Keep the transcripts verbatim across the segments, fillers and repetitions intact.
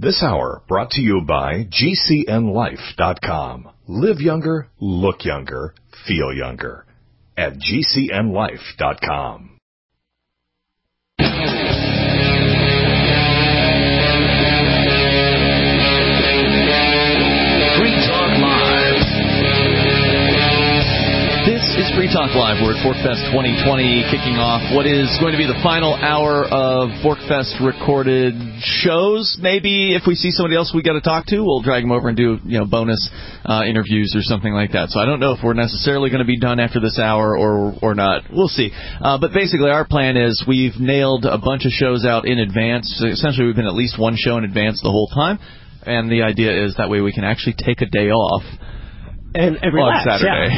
This hour brought to you by G C N life dot com. Live younger, look younger, feel younger at G C N life dot com. This is Free Talk Live. We're at ForkFest twenty twenty, kicking off what is going to be the final hour of ForkFest recorded shows. Maybe if we see somebody else we got to talk to, we'll drag them over and do, you know, bonus uh, interviews or something like that. So I don't know if we're necessarily going to be done after this hour or or not. We'll see. Uh, but basically, our plan is we've nailed a bunch of shows out in advance. So essentially, we've been at least one show in advance the whole time, and the idea is that way we can actually take a day off. And, and relax, on Saturday.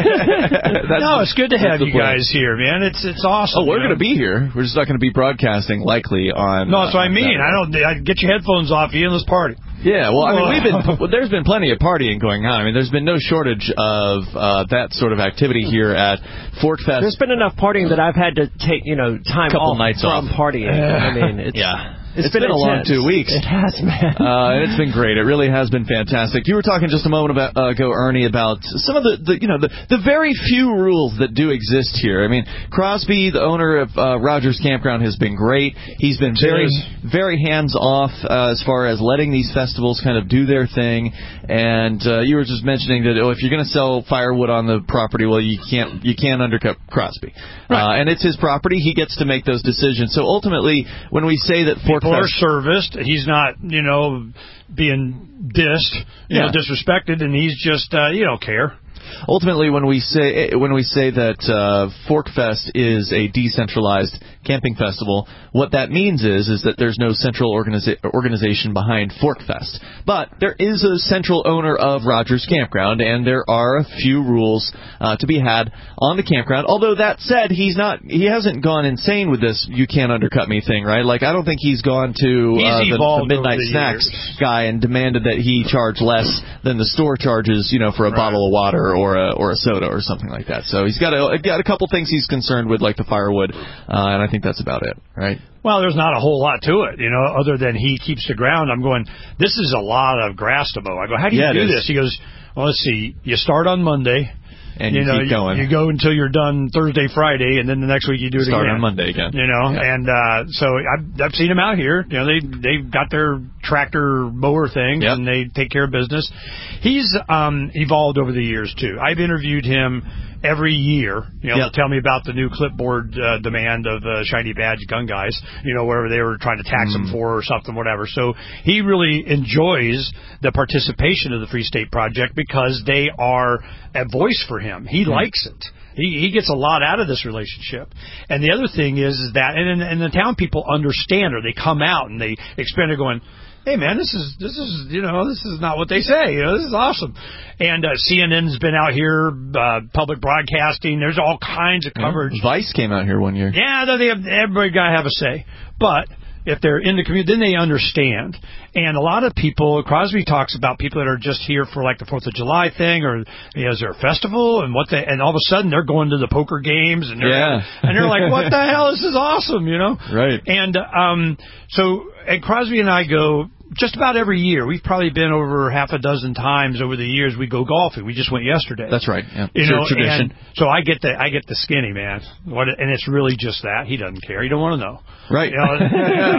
Yeah. No, it's good to have you plan. guys here, man. It's it's awesome. Oh, we're going to be here. We're just not going to be broadcasting likely on. No, that's uh, what I mean. I don't. I get your headphones off you and let's party. Yeah, well, I mean, we've been. Well, there's been plenty of partying going on. I mean, there's been no shortage of uh, that sort of activity here at ForkFest. There's been enough partying that I've had to take, you know, time Couple off nights from off. partying. I mean, it's, yeah. It's, it's been, been a long intense. two weeks. It has, man. Uh, and it's been great. It really has been fantastic. You were talking just a moment about, uh, ago, Ernie, about some of the, the you know, the, the very few rules that do exist here. I mean, Crosby, the owner of uh, Rogers Campground, has been great. He's been very, very hands-off uh, as far as letting these festivals kind of do their thing. And uh, you were just mentioning that, oh, if you're going to sell firewood on the property, well, you can't you can't undercut Crosby. Right. Uh, and it's his property. He gets to make those decisions. So ultimately, when we say that ForkFest... People are serviced. He's not, you know, being dissed, you yeah. know, disrespected, and he's just, uh, you don't care. Ultimately, when we say when we say that uh, ForkFest is a decentralized camping festival, what that means is is that there's no central organiza- organization behind ForkFest. But there is a central owner of Rogers Campground, and there are a few rules uh, to be had on the campground. Although that said, he's not he hasn't gone insane with this "you can't undercut me" thing, right? Like, I don't think he's gone to uh, the, the Midnight the Snacks years. guy and demanded that he charge less than the store charges, you know, for a right. bottle of water or a or a soda or something like that. So he's got a got a couple things he's concerned with, like the firewood, uh, and I think that's about it, right? Well, there's not a whole lot to it, you know, other than he keeps the ground. I'm going, this is a lot of grass to mow. I go, how do you yeah, do this? He goes, well, let's see, you start on Monday. And you, you know, keep going. You, you go until you're done Thursday, Friday, and then the next week you do it Start again. on Monday again. You know, yeah. and uh, so I've, I've seen them out here. You know, they they've got their tractor mower thing, yep. and they take care of business. He's um, evolved over the years too. I've interviewed him every year, you know, yep. to tell me about the new clipboard uh, demand of uh, Shiny Badge gun guys, you know, wherever they were trying to tax mm. him for or something, whatever. So he really enjoys the participation of the Free State Project because they are a voice for him. He mm. likes it. He, he gets a lot out of this relationship. And the other thing is, is that, and, and the town people understand, or they come out and they expand it going, hey, man, this is, this is, you know, this is not what they say. You know, this is awesome. And uh, C N N's been out here, uh, public broadcasting. There's all kinds of coverage. Yeah, Vice came out here one year. Yeah, they have, everybody got to have a say. But if they're in the community, then they understand. And a lot of people, Crosby talks about people that are just here for like the fourth of July thing, or you know, is there a festival, and what they, and all of a sudden they're going to the poker games, and they're, yeah. and they're like, what the hell, this is awesome, you know? Right. And um, so, and Crosby and I go just about every year. We've probably been over half a dozen times over the years. We go golfing. We just went yesterday. That's right. Yeah. You it's know, tradition. And so I get the I get the skinny, man. What, and it's really just that. He doesn't care. He don't want to know. Right. You know, if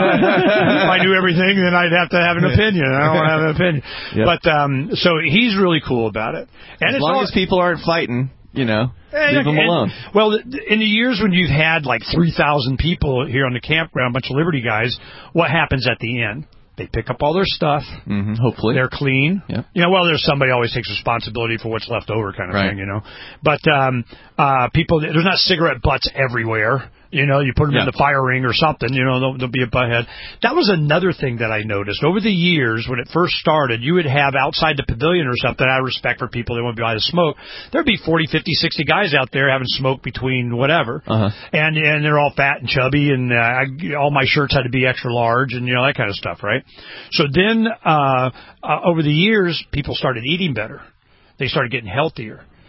I knew everything, then I'd have to have an opinion. I don't want to have an opinion. Yep. But um, so he's really cool about it. And as it's long all, as people aren't fighting, you know, and, leave them and, alone. Well, in the years when you've had like three thousand people here on the campground, a bunch of Liberty guys, what happens at the end? They pick up all their stuff. Mm-hmm, hopefully. They're clean. Yep. You know, well, there's somebody always takes responsibility for what's left over kind of right. thing, you know. But um, uh, people, there's not cigarette butts everywhere. You know, you put them yeah. in the fire ring or something, you know, there'll, there'll be a butthead. That was another thing that I noticed. Over the years, when it first started, you would have outside the pavilion or something, out of respect for people that want to be by the smoke, there'd be forty, fifty, sixty guys out there having smoke between whatever. Uh-huh. And and they're all fat and chubby, and uh, I, all my shirts had to be extra large, and, you know, that kind of stuff, right? So then, uh, uh, over the years, people started eating better. They started getting healthier.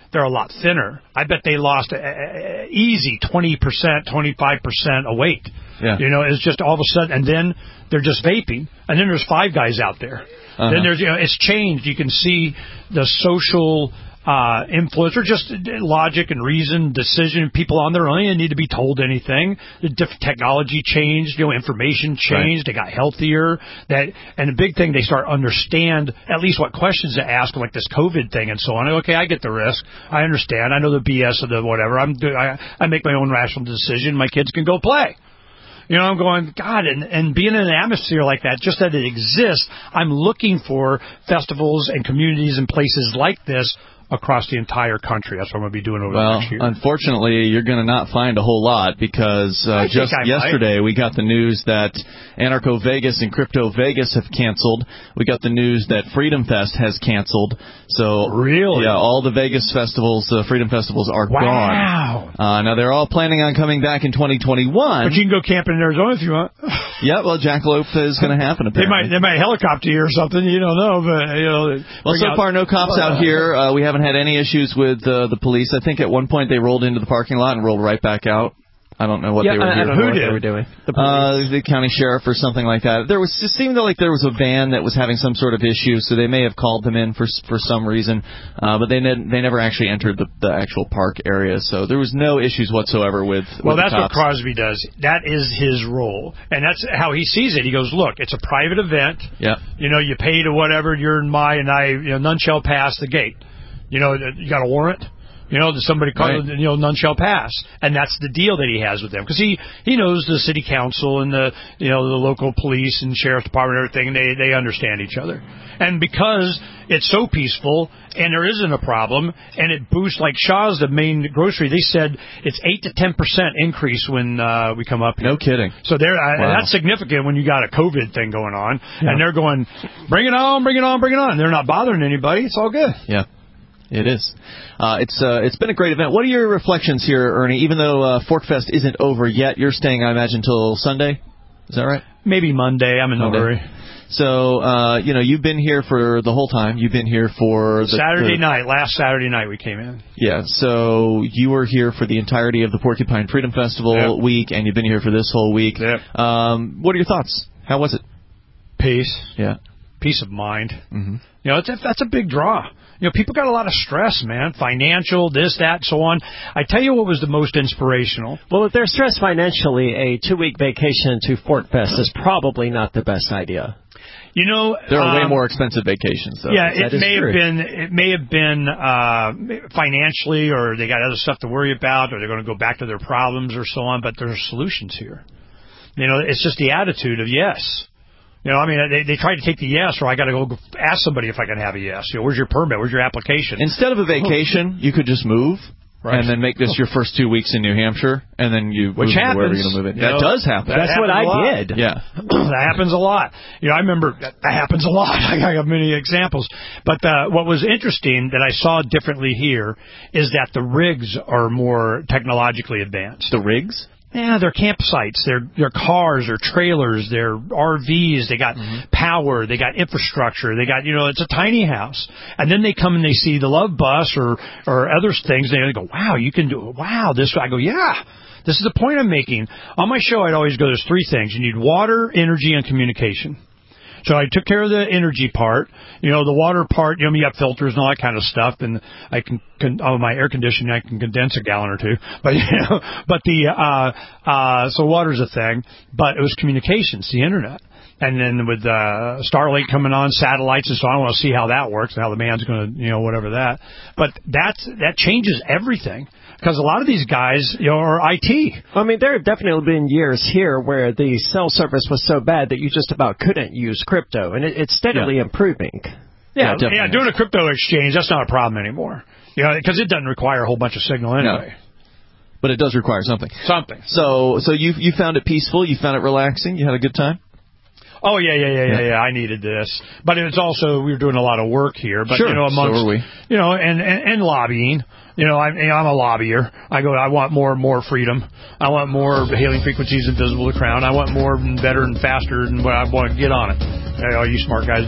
they're a lot thinner. I bet they lost a, a, a easy twenty percent, twenty-five percent of weight. Yeah. You know, it's just all of a sudden, and then they're just vaping, and then there's five guys out there. Uh-huh. Then there's, you know, it's changed. You can see the social uh, influence, or just logic and reason, decision. People on their own didn't need to be told anything. The different technology changed. You know, information changed. Right. They got healthier. That and the big thing, they start understand at least what questions to ask, like this COVID thing and so on. Okay, I get the risk. I understand. I know the B S of the whatever. I'm I, I make my own rational decision. My kids can go play. You know, I'm going, God, and, and being in an atmosphere like that, just that it exists, I'm looking for festivals and communities and places like this across the entire country. That's what I'm going to be doing over well, the next year. Unfortunately, you're going to not find a whole lot because uh, just yesterday we got the news that Anarcho Vegas and Crypto Vegas have canceled. We got the news that Freedom Fest has canceled. So really, yeah, all the Vegas festivals, the uh, Freedom Festivals, are wow. gone. Wow. Uh, now they're all planning on coming back in twenty twenty-one. But you can go camping in Arizona if you want. Yeah, well, Jackalope is going to happen. Apparently, they might they might helicopter you or something. You don't know, but you know. Well, so out, far no cops uh, out here. Uh, we haven't had any issues with uh, the police. I think at one point they rolled into the parking lot and rolled right back out. I don't know what yeah, they were I, doing. I don't know what they were doing. The, uh, the county sheriff or something like that. There was it seemed like there was a van that was having some sort of issue, so they may have called them in for for some reason. Uh, but they ne- they never actually entered the, the actual park area, so there was no issues whatsoever with. Well, with that's the what Crosby does. That is his role, and that's how he sees it. He goes, "Look, it's a private event. Yeah. You know, you pay to whatever. You're in my and I. You know, none shall pass the gate. You know, you got a warrant." You know, somebody called, right. you know, none shall pass. And that's the deal that he has with them. Because he, he knows the city council and the, you know, the local police and sheriff's department and everything, and they, they understand each other. And because it's so peaceful and there isn't a problem and it boosts, like Shaw's, the main grocery, they said it's eight to ten percent increase when uh, we come up here. No kidding. So they're, wow. uh, that's significant when you got a COVID thing going on. Yeah. And they're going, bring it on, bring it on, bring it on. They're not bothering anybody. It's all good. Yeah. It is. Uh, it's uh, it's been a great event. What are your reflections here, Ernie? Even though uh, Fork Fest isn't over yet, you're staying, I imagine, till Sunday. Is that right? Maybe Monday. I'm in no hurry. So, uh, you know, you've been here for the whole time. You've been here for the, Saturday the, night. Last Saturday night we came in. Yeah. So you were here for the entirety of the Porcupine Freedom Festival yep. week, and you've been here for this whole week. Yep. Um, what are your thoughts? How was it? Peace. Yeah. Peace of mind. Mm-hmm. You know, it's a, that's a big draw. You know, people got a lot of stress, man. Financial, this, that, so on. I tell you what was the most inspirational. Well, if they're stressed financially, a two-week vacation to Fork Fest is probably not the best idea. You know, there are um, way more expensive vacations, though. Yeah, it that may true. have been. It may have been uh, financially, or they got other stuff to worry about, or they're going to go back to their problems, or so on. But there's solutions here. You know, it's just the attitude of yes. You know, I mean, they, they tried to take the yes, or I got to go ask somebody if I can have a yes. You know, where's your permit? Where's your application? Instead of a vacation, you could just move. Right. And then make this your first two weeks in New Hampshire, and then you Which move happens. wherever you're going to move in. You That know, does happen. That That's what I did. Yeah. That happens a lot. You know, I remember that, that happens a lot. I got many examples. But uh, what was interesting that I saw differently here is that the rigs are more technologically advanced. The rigs? Yeah, they're campsites, they're they're cars, they're trailers, they're R Vs, they got mm-hmm. power, they got infrastructure, they got, you know, it's a tiny house. And then they come and they see the Love Bus or or other things, and they go, wow, you can do it. Wow, this. I go, yeah, this is the point I'm making. On my show, I'd always go, there's three things. You need water, energy, and communication. So I took care of the energy part, you know, the water part, you know, you got filters and all that kind of stuff, and I can, can oh, my air conditioning, I can condense a gallon or two, but, you know, but the, uh, uh, so water's a thing, but it was communications, the internet. And then with, uh, Starlink coming on, satellites and so on, I want to see how that works and how the man's going to, you know, whatever that. But that's, that changes everything. Because a lot of these guys, you know, are I T. I mean, there have definitely been years here where the cell service was so bad that you just about couldn't use crypto, and it, it's steadily yeah. improving. Yeah, yeah, yeah, doing a crypto exchange, that's not a problem anymore. You know, because it doesn't require a whole bunch of signal anyway. No. But it does require something. Something. So, so you you found it peaceful, you found it relaxing, you had a good time? Oh, yeah, yeah, yeah, yeah, yeah. I needed this. But it's also, we were doing a lot of work here. But, sure, you know, amongst, so are we. You know, and, and, and lobbying. You know, I'm, I'm a lobbyer. I go, I want more and more freedom. I want more hailing frequencies invisible to Crown. I want more and better and faster, and I want to get on it. You know, you smart guys do it.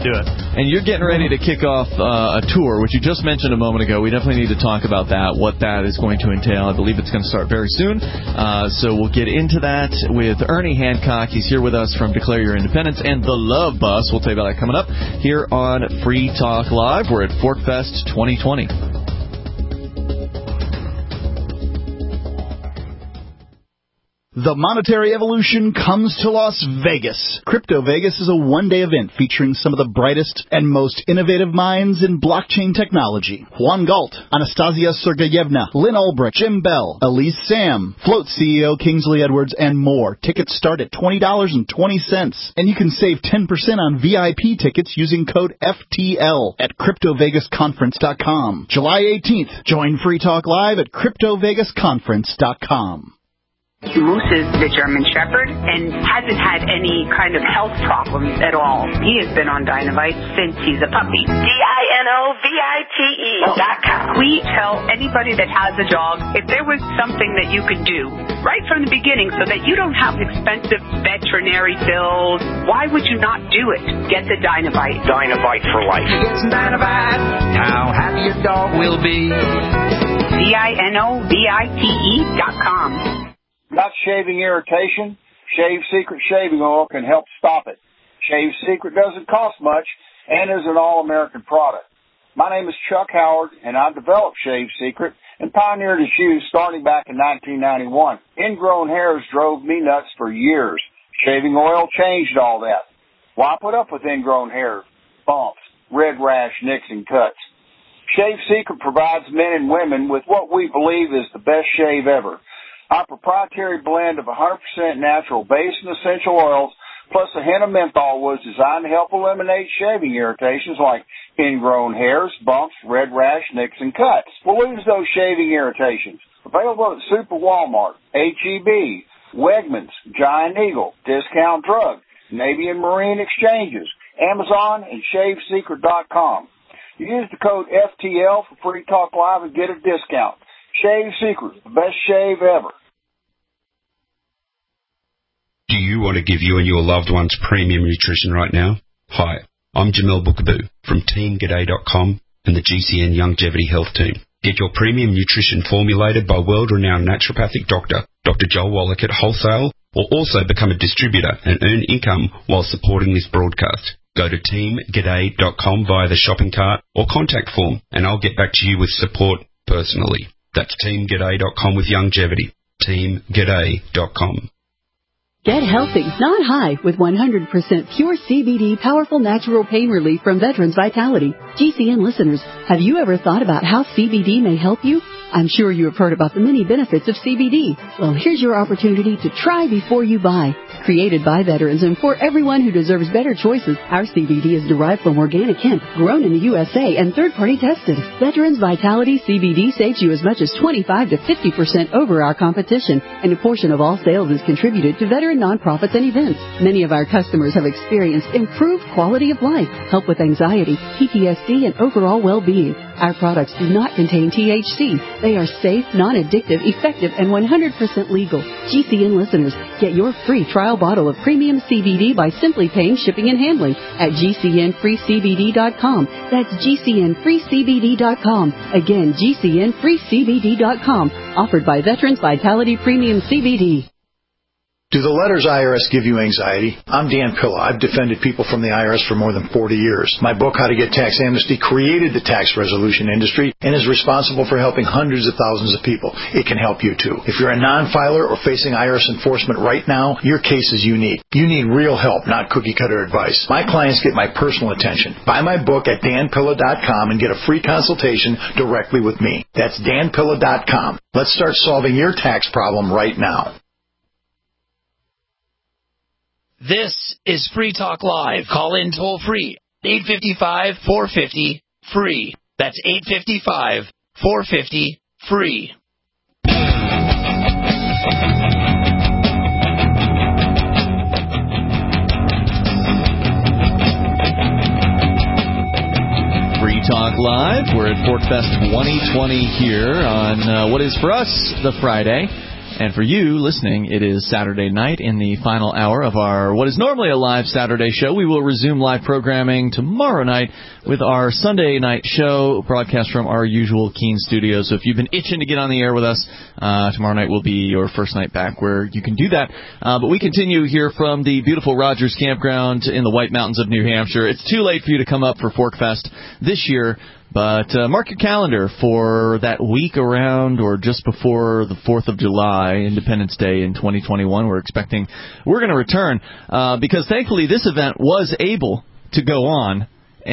and you're getting ready to kick off uh, a tour, which you just mentioned a moment ago. We definitely need to talk about that, what that is going to entail. I believe it's going to start very soon, uh, so we'll get into that with Ernie Hancock. He's here with us from Declare Your Independence and The Love Bus. We'll tell you about that coming up here on Free Talk Live. We're at Forkfest twenty twenty. The monetary evolution comes to Las Vegas. Crypto Vegas is a one-day event featuring some of the brightest and most innovative minds in blockchain technology. Juan Galt, Anastasia Sergeyevna, Lynn Ulbricht, Jim Bell, Elise Sam, Float C E O Kingsley Edwards, and more. Tickets start at twenty dollars and twenty cents. And you can save ten percent on V I P tickets using code F T L at crypto vegas conference dot com. July eighteenth, join Free Talk Live at crypto vegas conference dot com. Moose is the German Shepherd and hasn't had any kind of health problems at all. He has been on Dynamite since he's a puppy. D I N O V I T E dot com. We tell anybody that has a dog, if there was something that you could do right from the beginning so that you don't have expensive veterinary bills, why would you not do it? Get the Dynamite. Dynamite for life. You get some Dynamite, how happy your dog will be. D I N O V I T E dot com. Got shaving irritation? Shave Secret shaving oil can help stop it. Shave Secret doesn't cost much and is an all-American product. My name is Chuck Howard, and I developed Shave Secret and pioneered its use starting back in nineteen ninety-one. Ingrown hairs drove me nuts for years. Shaving oil changed all that. Why put up with ingrown hair, bumps, red rash, nicks, and cuts? Shave Secret provides men and women with what we believe is the best shave ever. Our proprietary blend of one hundred percent natural base and essential oils plus a hint of menthol was designed to help eliminate shaving irritations like ingrown hairs, bumps, red rash, nicks, and cuts. We'll lose those shaving irritations. Available at Super Walmart, H E B, Wegmans, Giant Eagle, Discount Drug, Navy and Marine Exchanges, Amazon, and shave secret dot com. Use the code F T L for Free Talk Live and get a discount. Shave Secret, the best shave ever. Do you want to give you and your loved ones premium nutrition right now? Hi, I'm Jamel Bookaboo from team g'day dot com and the G C N Longevity Health Team. Get your premium nutrition formulated by world-renowned naturopathic doctor, Doctor Joel Wallach at wholesale, or also become a distributor and earn income while supporting this broadcast. Go to team g'day dot com via the shopping cart or contact form, and I'll get back to you with support personally. That's team g'day dot com with longevity. team g'day dot com. Get healthy, not high, with one hundred percent pure C B D powerful natural pain relief from Veterans Vitality. G C N listeners, have you ever thought about how C B D may help you? I'm sure you have heard about the many benefits of C B D. Well, here's your opportunity to try before you buy. Created by veterans and for everyone who deserves better choices, our C B D is derived from organic hemp, grown in the U S A and third-party tested. Veterans Vitality C B D saves you as much as twenty-five to fifty percent over our competition, and a portion of all sales is contributed to veteran nonprofits and events. Many of our customers have experienced improved quality of life, help with anxiety, P T S D, and overall well-being. Our products do not contain T H C. They are safe, non-addictive, effective, and one hundred percent legal. G C N listeners, get your free trial bottle of premium C B D by simply paying shipping and handling at G C N free C B D dot com. That's G C N free C B D dot com. Again, G C N free C B D dot com. Offered by Veterans Vitality Premium C B D. Do the letters I R S give you anxiety? I'm Dan Pilla. I've defended people from the I R S for more than forty years. My book, How to Get Tax Amnesty, created the tax resolution industry and is responsible for helping hundreds of thousands of people. It can help you, too. If you're a non-filer or facing I R S enforcement right now, your case is unique. You need real help, not cookie-cutter advice. My clients get my personal attention. Buy my book at dan pilla dot com and get a free consultation directly with me. That's dan pilla dot com. Let's start solving your tax problem right now. This is Free Talk Live. Call in toll free. eight five five, four five zero, free. That's eight five five, four five zero, free. Free Talk Live. We're at Forkfest twenty twenty here on uh, what is for us the Friday. And for you listening, it is Saturday night in the final hour of our what is normally a live Saturday show. We will resume live programming tomorrow night with our Sunday night show, broadcast from our usual Keene studio. So if you've been itching to get on the air with us, uh, tomorrow night will be your first night back where you can do that. Uh, but we continue here from the beautiful Rogers Campground in the White Mountains of New Hampshire. It's too late for you to come up for Fork Fest this year. But uh, mark your calendar for that week around or just before the fourth of July, Independence Day in twenty twenty-one. We're expecting we're going to return uh, because thankfully this event was able to go on.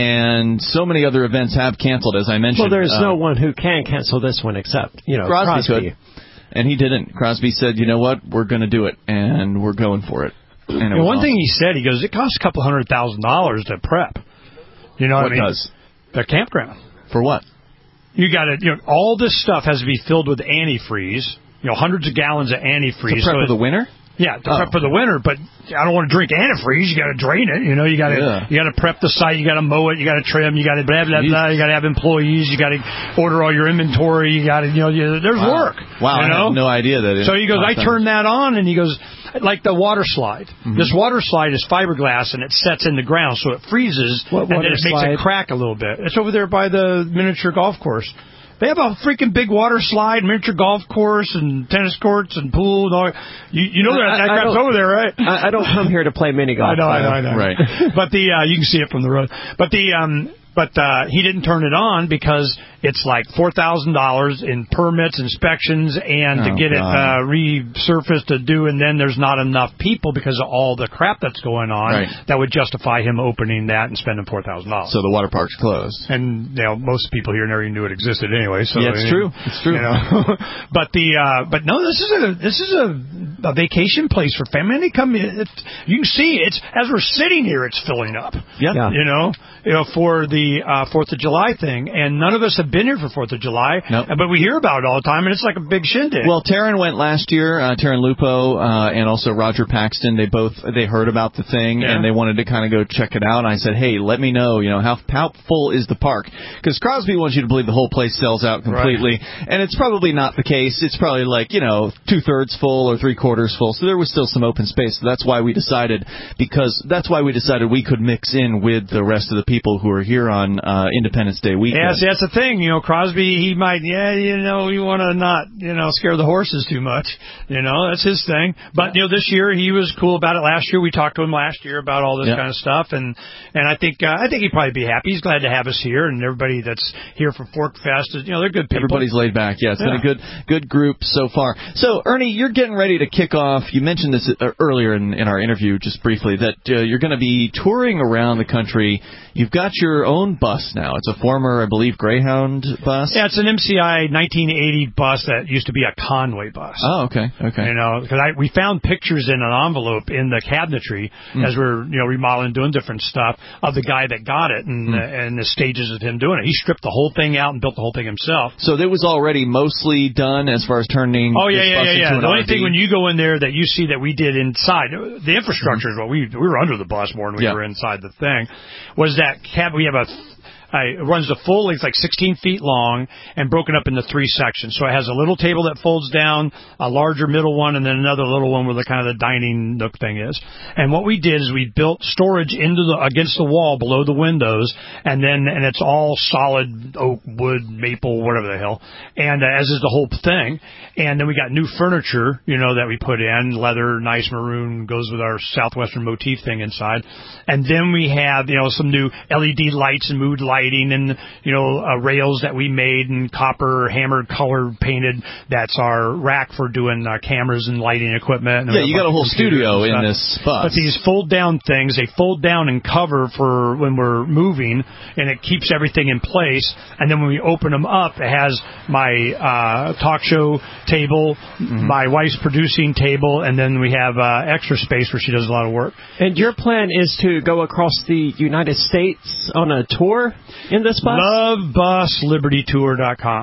And so many other events have canceled, as I mentioned. Well, there's uh, no one who can cancel this one except, you know, Crosby. Crosby. Could. And he didn't. Crosby said, you know what, we're going to do it, and we're going for it. And it you know, one awesome. thing he said, he goes, it costs a couple hundred thousand dollars to prep. You know what, what I mean? does? The campground. For what? You got to, you know, all this stuff has to be filled with antifreeze. You know, hundreds of gallons of antifreeze. To prep so for the winter? Yeah, to oh. prep for the winter. But I don't want to drink antifreeze. You got to drain it. You know, you got to yeah. you got to prep the site. You got to mow it. You got to trim. You got to blah blah blah. You got to have employees. You got to order all your inventory. You got to, you know, you, there's wow. work. Wow, you know? I had no idea that. It so he goes, I turned that on, and he goes, like the water slide. Mm-hmm. This water slide is fiberglass, and it sets in the ground, so it freezes, what and then it slide? makes it crack a little bit. It's over there by the miniature golf course. They have a freaking big water slide, miniature golf course, and tennis courts, and pool. And all. You, you know that, that crap's over there, right? I, I don't come here to play mini golf. I know, I know, I know. Right. But the uh, you can see it from the road. But the um, but uh, he didn't turn it on because it's like four thousand dollars in permits, inspections, and oh, to get God. it uh, resurfaced to do. And then there's not enough people because of all the crap that's going on right. that would justify him opening that and spending four thousand dollars. So the water park's closed. And you know, most people here never even knew it existed anyway. So yeah, it's I mean, true. It's true. You know? but the uh, but no, this is a this is a, a vacation place for family. They come in. It's, you can see it's as we're sitting here, it's filling up. Yeah. yeah. You know, you know for the uh, Fourth of July thing, and none of us have been here for Fourth of July. Nope. But we hear about it all the time, and it's like a big shindig. Well, Taryn went last year. Uh, Taryn Lupo uh, and also Roger Paxton. They both they heard about the thing yeah. and they wanted to kind of go check it out. And I said, hey, let me know. You know how how full is the park? Because Crosby wants you to believe the whole place sells out completely, right. and it's probably not the case. It's probably like you know two thirds full or three quarters full. So there was still some open space. So that's why we decided because that's why we decided we could mix in with the rest of the people who are here on uh, Independence Day weekend. Yeah, see, that's the thing. You know, Crosby, he might, yeah, you know, you want to not, you know, scare the horses too much. You know, that's his thing. But, you know, this year he was cool about it. Last year we talked to him last year about all this yeah. kind of stuff. And and I think uh, I think he'd probably be happy. He's glad to have us here. And everybody that's here for Fork Fest, is, you know, they're good people. Everybody's laid back. Yeah, it's yeah. been a good good group so far. So, Ernie, you're getting ready to kick off. You mentioned this earlier in, in our interview, just briefly, that uh, you're going to be touring around the country. You've got your own bus now. It's a former, I believe, Greyhound bus. Yeah, it's an M C I nineteen eighty bus that used to be a Conway bus. Oh, okay, okay. You know, because I we found pictures in an envelope in the cabinetry mm. as we we're you know remodeling, doing different stuff of the guy that got it and mm. uh, and the stages of him doing it. He stripped the whole thing out and built the whole thing himself. So it was already mostly done as far as turning. Oh yeah, this yeah, bus yeah, into yeah. an The only R V. thing when you go in there that you see that we did inside, the infrastructure mm-hmm. is what we we were under the bus more than we yeah. were inside the thing. Was that cab? We have a. Uh, it runs the full length, like sixteen feet long, and broken up into three sections. So it has a little table that folds down, a larger middle one, and then another little one where the kind of the dining nook thing is. And what we did is we built storage into the against the wall below the windows, and then and it's all solid oak, wood, maple, whatever the hell, and uh, as is the whole thing. And then we got new furniture, you know, that we put in, leather, nice maroon, goes with our southwestern motif thing inside. And then we have, you know, some new L E D lights and mood lights. And you know uh, rails that we made and copper hammered color painted. That's our rack for doing uh, cameras and lighting equipment. And yeah, you got a whole studio in this bus. But these fold down things, they fold down and cover for when we're moving, and it keeps everything in place. And then when we open them up, it has my uh, talk show table, mm-hmm. my wife's producing table, and then we have uh, extra space where she does a lot of work. And your plan is to go across the United States on a tour in this bus? love bus liberty tour dot com.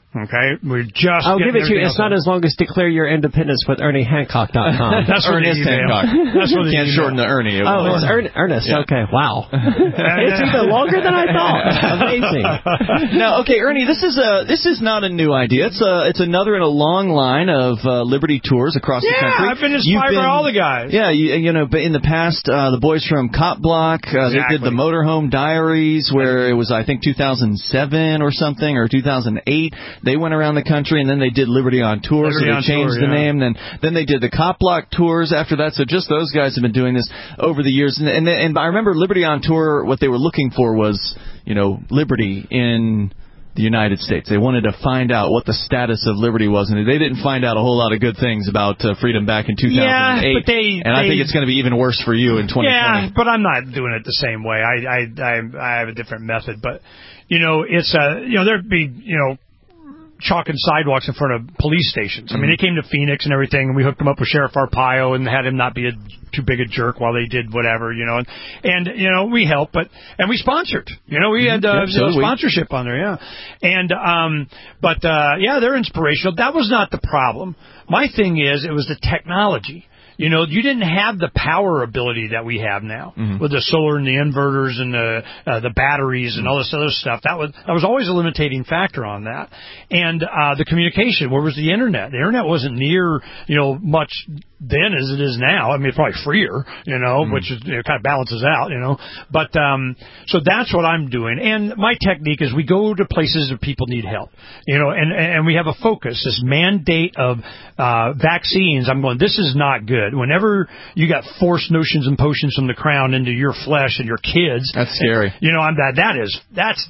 Okay, we're just. I'll give it to you. It's not done. as long as declare your independence with Ernie Hancock dot com. That's what Ernest the email. Hancock. That's what the Can't email. shorten the Ernie. It Oh, was. it's Ern- Ernest. Yeah. Okay, wow. It's even longer than I thought. Amazing. Now, okay, Ernie, this is a this is not a new idea. It's a it's another in a long line of uh, Liberty tours across Yeah, the country. I've been You've inspired by all the guys. Yeah, you, you know, but in the past, uh, the boys from Cop Block, uh, Exactly. they did the Motorhome Diaries, where it was I think two thousand seven or something, or two thousand eight. They went around the country, and then they did Liberty on Tour, Liberty so they on changed Tour, the yeah. name. Then then they did the Cop Block tours after that. So just those guys have been doing this over the years. And and, and I remember Liberty on Tour, what they were looking for was, you know, liberty in the United States. They wanted to find out what the status of liberty was, and they didn't find out a whole lot of good things about uh, freedom back in two thousand eight. Yeah, but they, and I they, think it's going to be even worse for you in twenty twenty. Yeah, but I'm not doing it the same way. I I I, I have a different method, but you know, it's a you know there'd be you know. chalking sidewalks in front of police stations. I mean, they came to Phoenix and everything, and we hooked them up with Sheriff Arpaio and had him not be a, too big a jerk while they did whatever, you know. And, and you know, we helped, but and we sponsored. You know, we had uh, Yeah, so you know, we- sponsorship on there, yeah. And um, but uh, yeah, they're inspirational. That was not the problem. My thing is, it was the technology. You know, you didn't have the power ability that we have now Mm-hmm. with the solar and the inverters and the uh, the batteries and all this other stuff. That was that was always a limiting factor on that. And uh, the communication, where was the internet? The internet wasn't near, you know, much then as it is now. I mean, it's probably freer, you know, Mm-hmm. which is, you know, kind of balances out, you know. But um, so that's what I'm doing. And my technique is we go to places where people need help, you know, and and we have a focus. This mandate of uh, vaccines. I'm going, this is not good. Whenever you got forced notions and potions from the crown into your flesh and your kids, That's scary. you know, I'm that. That is that's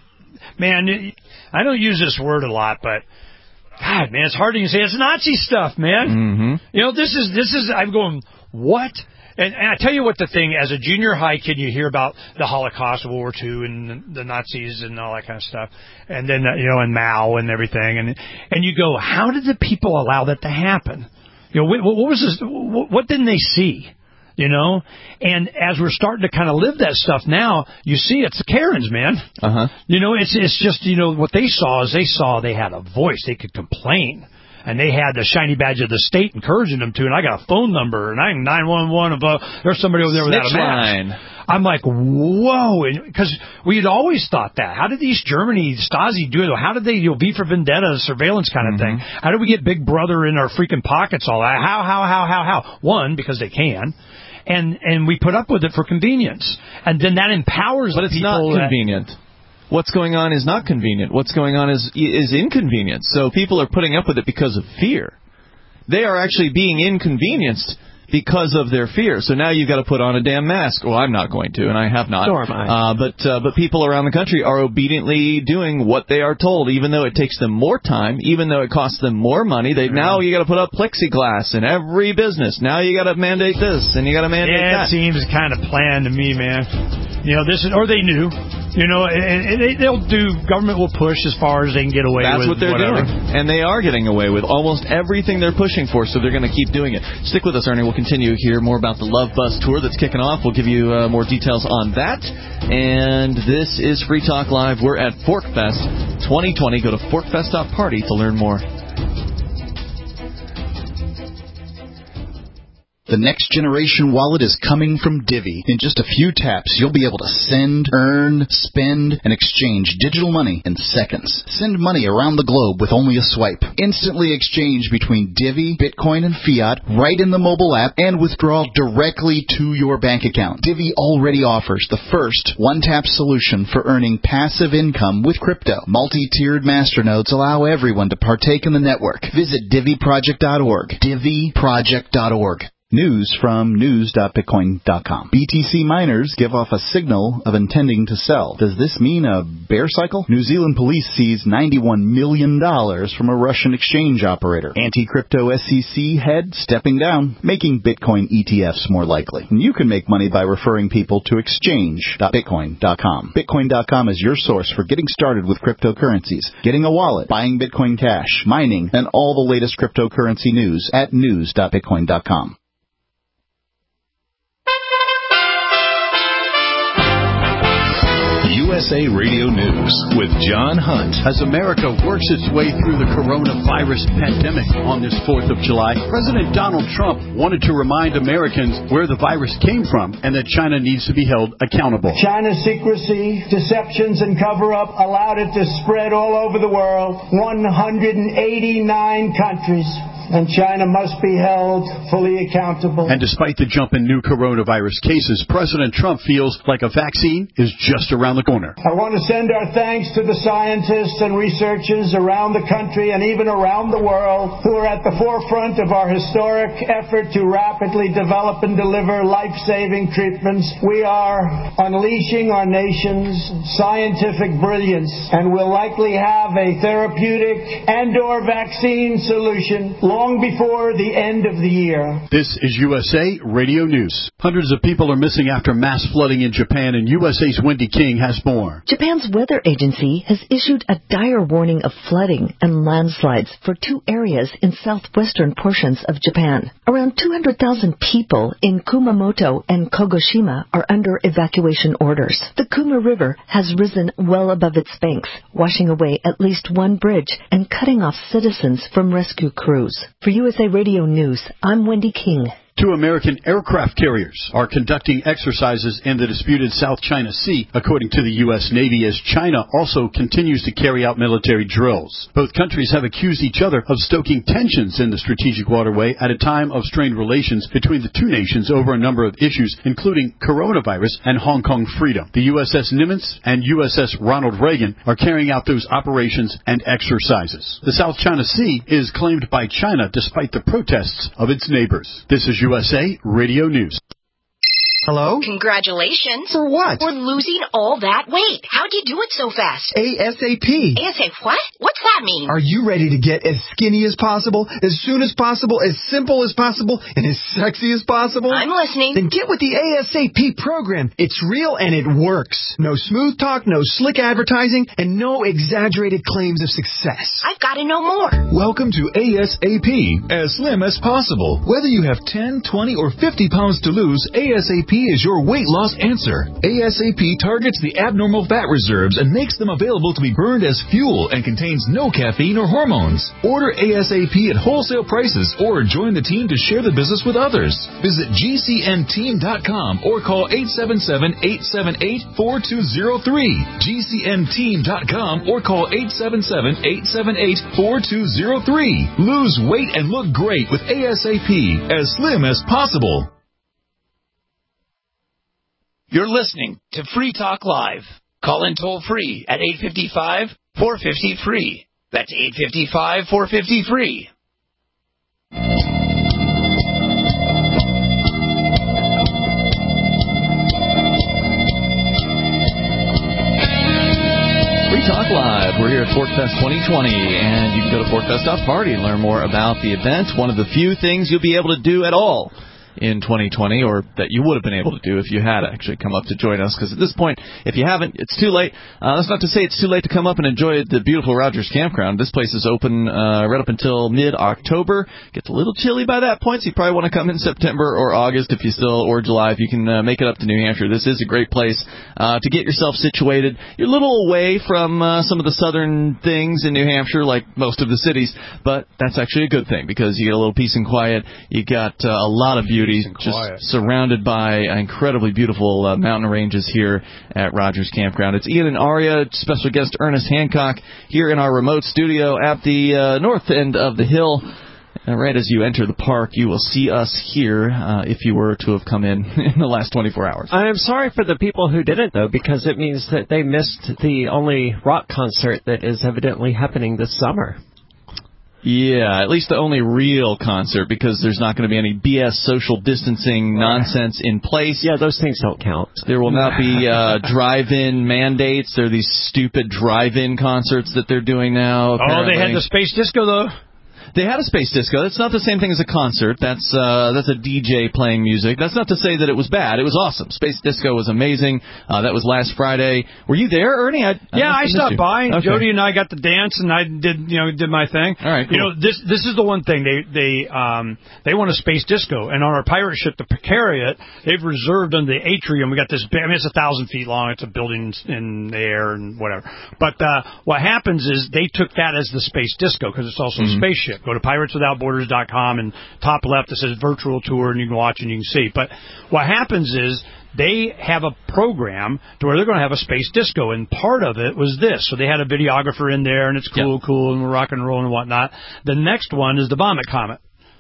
man. I don't use this word a lot, but God, man, it's hard to say. It's Nazi stuff, man. Mm-hmm. You know, this is this is. I'm going what? And, and I tell you what, the thing, as a junior high kid, you hear about the Holocaust, World War Two, and the Nazis and all that kind of stuff, and then uh, you know, and Mao and everything, and and you go, how did the people allow that to happen? You know, what, what was this? What, what didn't they see? You know, and as we're starting to kind of live that stuff now, you see it's the Karens, man. Uh huh. You know, it's it's just, you know, what they saw is they saw they had a voice, they could complain. And they had the shiny badge of the state encouraging them to, and I got a phone number, and I'm nine one one of uh, there's somebody over there without a Snitch mask. line. I'm like, whoa, because we had always thought that. How did East Germany, Stasi do it? How did they, you know, V for Vendetta, surveillance kind of Mm-hmm. thing? How did we get Big Brother in our freaking pockets? All that? How, how, how, how, how? One, because they can. And and we put up with it for convenience, and then that empowers. But it's people not that- convenient. What's going on is not convenient. What's going on is is inconvenient. So people are putting up with it because of fear. They are actually being inconvenienced because of their fear. So now you've got to put on a damn mask. Well, I'm not going to, and I have not. Nor am I. Uh, but uh, but people around the country are obediently doing what they are told, even though it takes them more time, even though it costs them more money. They now you got to put up plexiglass in every business. Now you got to mandate this and you got to mandate Yeah, that. it seems kind of planned to me, man. You know, this is, or they knew, you know, and, and they, they'll do, government will push as far as they can get away That's with. what they're whatever. doing. And they are getting away with almost everything they're pushing for, so they're going to keep doing it. Stick with us, Ernie. We'll continue to hear more about the Love Bus tour that's kicking off. We'll give you uh, more details on that. And this is Free Talk Live. We're at ForkFest twenty twenty. Go to forkfest dot party to learn more. The next generation wallet is coming from Divvy. In just a few taps, you'll be able to send, earn, spend, and exchange digital money in seconds. Send money around the globe with only a swipe. Instantly exchange between Divvy, Bitcoin, and fiat right in the mobile app and withdraw directly to your bank account. Divvy already offers the first one-tap solution for earning passive income with crypto. Multi-tiered masternodes allow everyone to partake in the network. Visit Divvy Project dot org. Divvy Project dot org. News from news dot bitcoin dot com. B T C miners give off a signal of intending to sell. Does this mean a bear cycle? New Zealand police seize ninety-one million dollars from a Russian exchange operator. Anti-crypto S E C head stepping down, making Bitcoin E T Fs more likely. And you can make money by referring people to exchange dot bitcoin dot com. Bitcoin dot com is your source for getting started with cryptocurrencies, getting a wallet, buying Bitcoin Cash, mining, and all the latest cryptocurrency news at news dot bitcoin dot com. U S A Radio News with John Hunt. As America works its way through the coronavirus pandemic on this fourth of July, President Donald Trump wanted to remind Americans where the virus came from and that China needs to be held accountable. China's secrecy, deceptions, and cover-up allowed it to spread all over the world, one hundred eighty-nine countries. And China must be held fully accountable. And despite the jump in new coronavirus cases, President Trump feels like a vaccine is just around the corner. I want to send our thanks to the scientists and researchers around the country and even around the world who are at the forefront of our historic effort to rapidly develop and deliver life-saving treatments. We are unleashing our nation's scientific brilliance and will likely have a therapeutic and or vaccine solution long before the end of the year. This is U S A Radio News. Hundreds of people are missing after mass flooding in Japan, and U S A's Wendy King has more. Japan's weather agency has issued a dire warning of flooding and landslides for two areas in southwestern portions of Japan. Around two hundred thousand people in Kumamoto and Kagoshima are under evacuation orders. The Kuma River has risen well above its banks, washing away at least one bridge and cutting off citizens from rescue crews. For U S A Radio News, I'm Wendy King. Two American aircraft carriers are conducting exercises in the disputed South China Sea, according to the U S Navy, as China also continues to carry out military drills. Both countries have accused each other of stoking tensions in the strategic waterway at a time of strained relations between the two nations over a number of issues, including coronavirus and Hong Kong freedom. The U S S Nimitz and U S S Ronald Reagan are carrying out those operations and exercises. The South China Sea is claimed by China despite the protests of its neighbors. This is U S A Radio News. Hello? Congratulations. For what? For losing all that weight. How'd you do it so fast? ASAP. ASAP what? What's that mean? Are you ready to get as skinny as possible, as soon as possible, as simple as possible, and as sexy as possible? I'm listening. Then get with the ASAP program. It's real and it works. No smooth talk, no slick advertising, and no exaggerated claims of success. I've got to know more. Welcome to ASAP, as slim as possible. Whether you have ten, twenty, or fifty pounds to lose, ASAP is your weight loss answer. ASAP targets the abnormal fat reserves and makes them available to be burned as fuel and contains no caffeine or hormones. Order ASAP at wholesale prices or join the team to share the business with others. Visit G C N team dot com or call eight seven seven, eight seven eight, four two zero three. G C N team dot com or call eight seven seven, eight seven eight, four two zero three. Lose weight and look great with ASAP, as slim as possible. You're listening to Free Talk Live. Call in toll free at eight five five, four five zero, free. That's eight five five, four five zero, free. Free Talk Live. We're here at ForkFest twenty twenty, and you can go to forkfest dot party and learn more about the event. One of the few things you'll be able to do at all in twenty twenty, or that you would have been able to do if you had actually come up to join us, because at this point, if you haven't, it's too late. Uh, that's not to say it's too late to come up and enjoy the beautiful Rogers Campground. This place is open uh, right up until mid-October. Gets a little chilly by that point, so you probably want to come in September or August if you still, or July if you can uh, make it up to New Hampshire. This is a great place uh, to get yourself situated. You're a little away from uh, some of the southern things in New Hampshire, like most of the cities, but that's actually a good thing, because you get a little peace and quiet. You got uh, a lot of beauty, just surrounded by incredibly beautiful uh, mountain ranges here at Rogers Campground. It's Ian and Aria, special guest Ernest Hancock, here in our remote studio at the uh, north end of the hill. Uh, right as you enter the park, you will see us here uh, if you were to have come in in the last twenty-four hours. I am sorry for the people who didn't, though, because it means that they missed the only rock concert that is evidently happening this summer. Yeah, at least the only real concert, because there's not going to be any B S social distancing nonsense in place. Yeah, those things don't count. There will not be uh, drive-in mandates. There are these stupid drive-in concerts that they're doing now. Apparently. Oh, they had the Space Disco, though. they had a space disco. That's not the same thing as a concert. That's uh, that's a D J playing music. That's not to say that it was bad. It was awesome. Space disco was amazing. Uh, that was last Friday. Were you there, Ernie? I, I yeah, I stopped by. Okay. Jody and I got to dance, and I did, you know, did my thing. All right, cool. You know, this this is the one thing they they um they want a space disco, and on our pirate ship, the Precariat, they've reserved on the atrium. We got this. I mean, it's a thousand feet long. It's a building in the air and whatever. But uh, what happens is they took that as the space disco because it's also Mm-hmm. a spaceship. Go to pirates without borders dot com, and top left it says virtual tour, and you can watch and you can see. But what happens is they have a program to where they're going to have a space disco, and part of it was this. So they had a videographer in there, and it's cool, yep. cool, and we're rock and roll and whatnot. The next one is the Vomit Comet.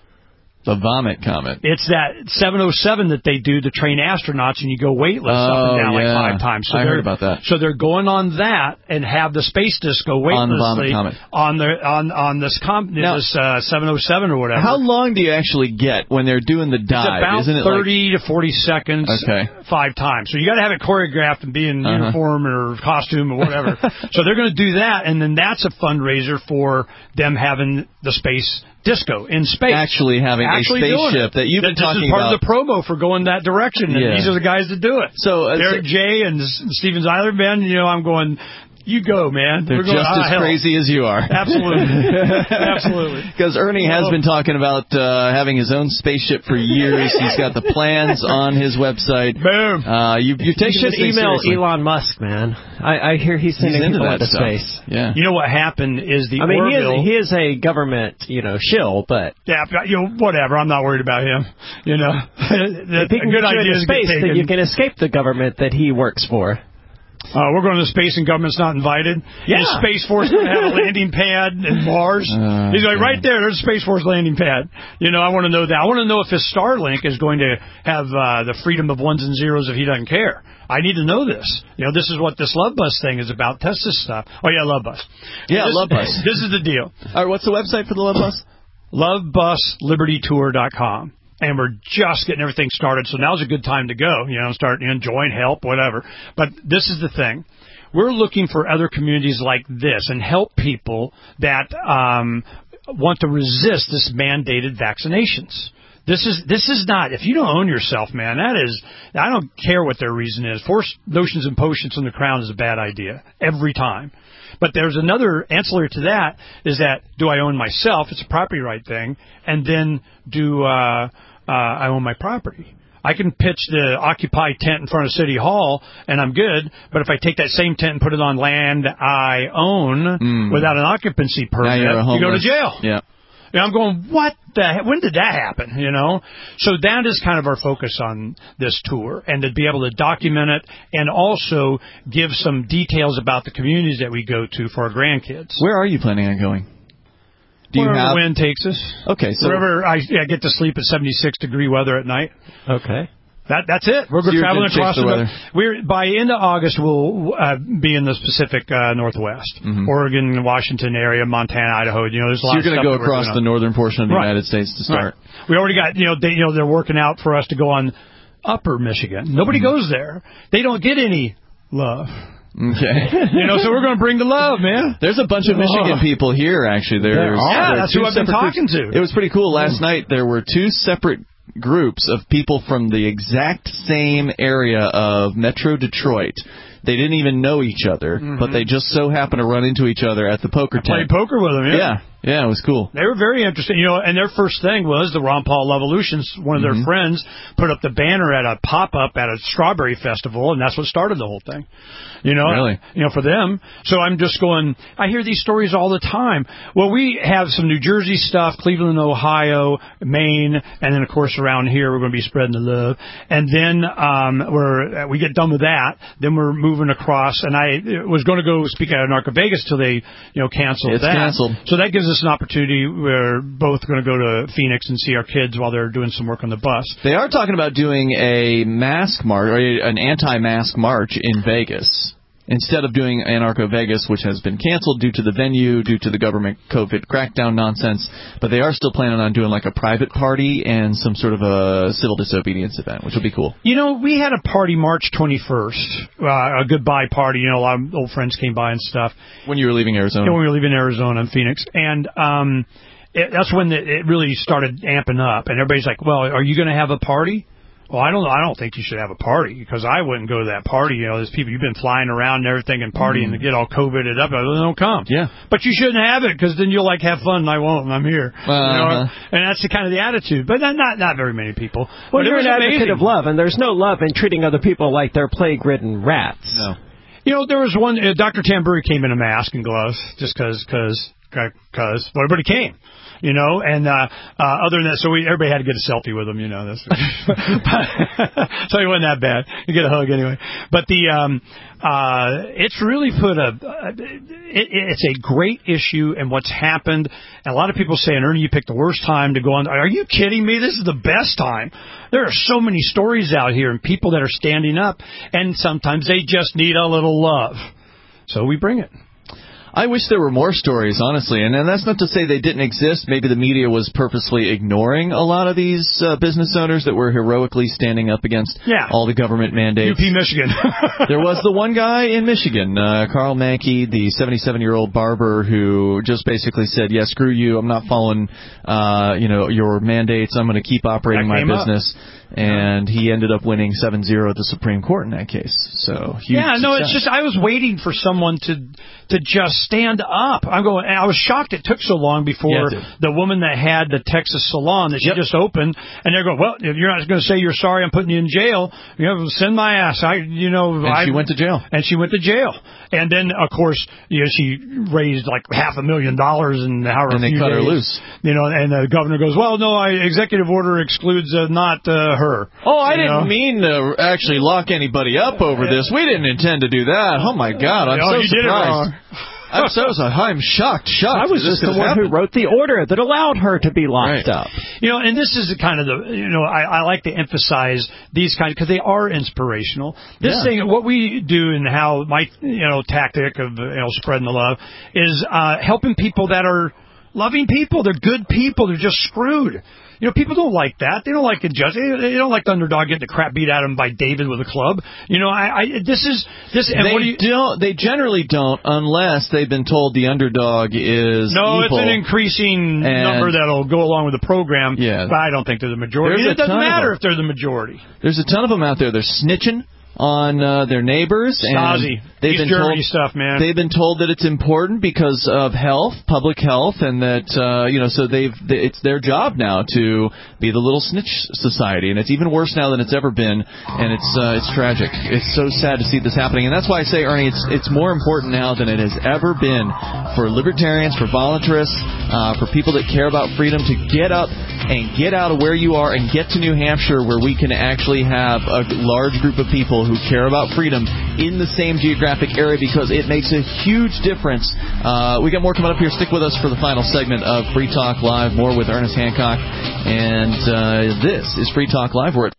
The Vomit Comet. It's that seven oh seven that they do to train astronauts, and you go weightless oh, up and down yeah. like five times. So I heard about that. So they're going on that and have the space disco weightlessly on the, on the on on this com now, this uh, seven oh seven or whatever. How long do you actually get when they're doing the dive? It's about Isn't it thirty like... to forty seconds, okay. five times. So you got to have it choreographed and be in uh-huh. uniform or costume or whatever. So they're going to do that, and then that's a fundraiser for them having the space disco in space. Actually having Actually a spaceship that you've been this talking is part about. of the promo for going that direction, and yeah. these are the guys that do it. So uh, Derek so, J. and Steven Zeiler band, you know, I'm going, you go, man. They're We're going, just ah, as hell. crazy as you are. Absolutely. Absolutely. Because Ernie has been talking about uh, having his own spaceship for years. He's got the plans on his website. Boom. Uh, you, you've taken you should this email seriously. Elon Musk, man. I, I hear he's sending he's into people that into stuff. space. Yeah. You know what happened is the I mean, Orville, he is, he is a government, you know, shill, but yeah, you know, whatever. I'm not worried about him. You know, if he a can good get you idea into is space, get then taken. you can escape the government that he works for. Uh, we're going to space and government's not invited. Yeah. Is Space Force going to have a landing pad in Mars? Uh, He's like, yeah. right there, there's a Space Force landing pad. You know, I want to know that. I want to know if his Starlink is going to have uh, the freedom of ones and zeros if he doesn't care. I need to know this. You know, this is what this Love Bus thing is about. Test this stuff. Oh, yeah, Love Bus. Yeah, this, Love Bus. This is the deal. All right, what's the website for the Love Bus? love bus liberty tour dot com. And we're just getting everything started, so now's a good time to go. You know, start enjoying help, whatever. But this is the thing. We're looking for other communities like this and help people that um, want to resist this mandated vaccinations. This is this is not, if you don't own yourself, man, that is, I don't care what their reason is. Force notions and potions on the crown is a bad idea every time. But there's another ancillary to that is that, do I own myself? It's a property right thing. And then do uh, uh, I own my property? I can pitch the Occupy tent in front of City Hall, and I'm good. But if I take that same tent and put it on land I own mm. without an occupancy permit, you go to jail. Yeah. And I'm going, what the heck? When did that happen? You know? So that is kind of our focus on this tour, and to be able to document it and also give some details about the communities that we go to for our grandkids. Where are you planning on going? Do Wherever you have... the wind takes us. Okay, so... Wherever I, I get to sleep at seventy-six degree weather at night. Okay. That that's it. We're so traveling across the weather. We're by end of August we'll uh, be in the Pacific uh, Northwest, mm-hmm. Oregon, Washington area, Montana, Idaho. You know, there's a lot so of you're stuff. You're going to go across the northern portion of the right. United States to start. Right. We already got you know they you know they're working out for us to go on Upper Michigan. Nobody mm-hmm. goes there. They don't get any love. Okay. You know, so we're going to bring the love, man. There's a bunch of Michigan oh. people here, actually. There's, yeah, there that's who I've been talking groups. to. It was pretty cool. Last mm. night, there were two separate groups of people from the exact same area of Metro Detroit. They didn't even know each other, mm-hmm. but they just so happened to run into each other at the poker I tent. played poker with them, yeah. Yeah, yeah, it was cool. They were very interesting, you know, and their first thing was the Ron Paul Levolutions. One of their mm-hmm. friends put up the banner at a pop-up at a strawberry festival, and that's what started the whole thing. You know, really? You know, for them. So I'm just going, I hear these stories all the time. Well, we have some New Jersey stuff, Cleveland, Ohio, Maine, and then, of course, around here we're going to be spreading the love. And then um, we're we get done with that. Then we're moving across, and I was going to go speak at Narco Vegas till they, you know, canceled it's that. canceled. So that gives us an opportunity. We're both going to go to Phoenix and see our kids while they're doing some work on the bus. They are talking about doing a mask march, or an anti-mask march in Vegas. Instead of doing Anarcho Vegas, which has been canceled due to the venue, due to the government COVID crackdown nonsense, but they are still planning on doing like a private party and some sort of a civil disobedience event, which will be cool. You know, we had a party March twenty-first, uh, a goodbye party. You know, a lot of old friends came by and stuff. When you were leaving Arizona. Yeah, when we were leaving Arizona and Phoenix. And, um... it, that's when the, it really started amping up, and everybody's like, "Well, are you going to have a party?" Well, I don't I don't think you should have a party, because I wouldn't go to that party. You know, there's people, you've been flying around and everything and partying mm. to get all COVIDed up. They don't come. Yeah. But you shouldn't have it, because then you'll, like, have fun, and I won't, and I'm here. Uh-huh. You know? And that's the kind of the attitude. But not not, not very many people. Well, but you're it was an advocate amazing. of love, and there's no love in treating other people like they're plague-ridden rats. No. You know, there was one, uh, Doctor Tamburi came in a mask and gloves, just because, because, because, but everybody came. You know, and uh, uh, other than that, so we, everybody had to get a selfie with him, you know. That's, so it wasn't that bad. You get a hug anyway. But the um, uh, it's really put a, uh, it, it's a great issue, and what's happened, and a lot of people saying, Ernie, you picked the worst time to go on. Are you kidding me? This is the best time. There are so many stories out here and people that are standing up, and sometimes they just need a little love. So we bring it. I wish there were more stories, honestly, and, and that's not to say they didn't exist. Maybe the media was purposely ignoring a lot of these uh, business owners that were heroically standing up against yeah. all the government mandates. U P Michigan. There was the one guy in Michigan, uh, Carl Mankey, the seventy-seven-year-old barber, who just basically said, "Yeah, screw you. I'm not following, uh, you know, your mandates. I'm going to keep operating my business." Up. And he ended up winning seven zero at the Supreme Court in that case. So huge yeah, no, success. It's just I was waiting for someone to to just stand up. I'm going. And I was shocked it took so long before yeah, the woman that had the Texas salon that she yep. just opened, and they're going, "Well, if you're not going to say you're sorry, I'm putting you in jail. You know, send my ass." I, you know, and I, she went to jail. And she went to jail. And then, of course, you know, she raised like half a million dollars in however and they few cut days. her loose. You know, and the governor goes, "Well, no, I, executive order excludes uh, not uh, her." Oh, I you didn't know? mean to actually lock anybody up over this. We didn't intend to do that. Oh my God, I'm oh, so you surprised. Did it wrong. I'm so sorry. I'm shocked, shocked. I was just the one happened. who wrote the order that allowed her to be locked right. up. You know, and this is the kind of the, you know, I, I like to emphasize these kind, because they are inspirational. This yeah. thing, what we do and how my, you know, tactic of, you know, spreading the love is uh, helping people that are loving people. They're good people. They're just screwed. You know, people don't like that. They don't like injustice. They don't like the underdog getting the crap beat out of them by David with a club. You know, I, I this is this. And they what do you, don't. They generally don't, unless they've been told the underdog is no. evil. It's an increasing and, number that'll go along with the program. Yeah. But I don't think they're the majority. There's It doesn't matter of if they're the majority. There's a ton of them out there. They're snitching on uh, their neighbors. Stasi. And they've East been Germany told, stuff, man. They've been told that it's important because of health, public health, and that, uh, you know, so they've, they, it's their job now to be the little snitch society. And it's even worse now than it's ever been, and it's uh, it's tragic. It's so sad to see this happening. And that's why I say, Ernie, it's, it's more important now than it has ever been for libertarians, for voluntarists, uh, for people that care about freedom to get up and get out of where you are and get to New Hampshire, where we can actually have a large group of people who care about freedom in the same geographic area, because it makes a huge difference. Uh, we got more coming up here. Stick with us for the final segment of Free Talk Live. More with Ernest Hancock. And uh, this is Free Talk Live. We're at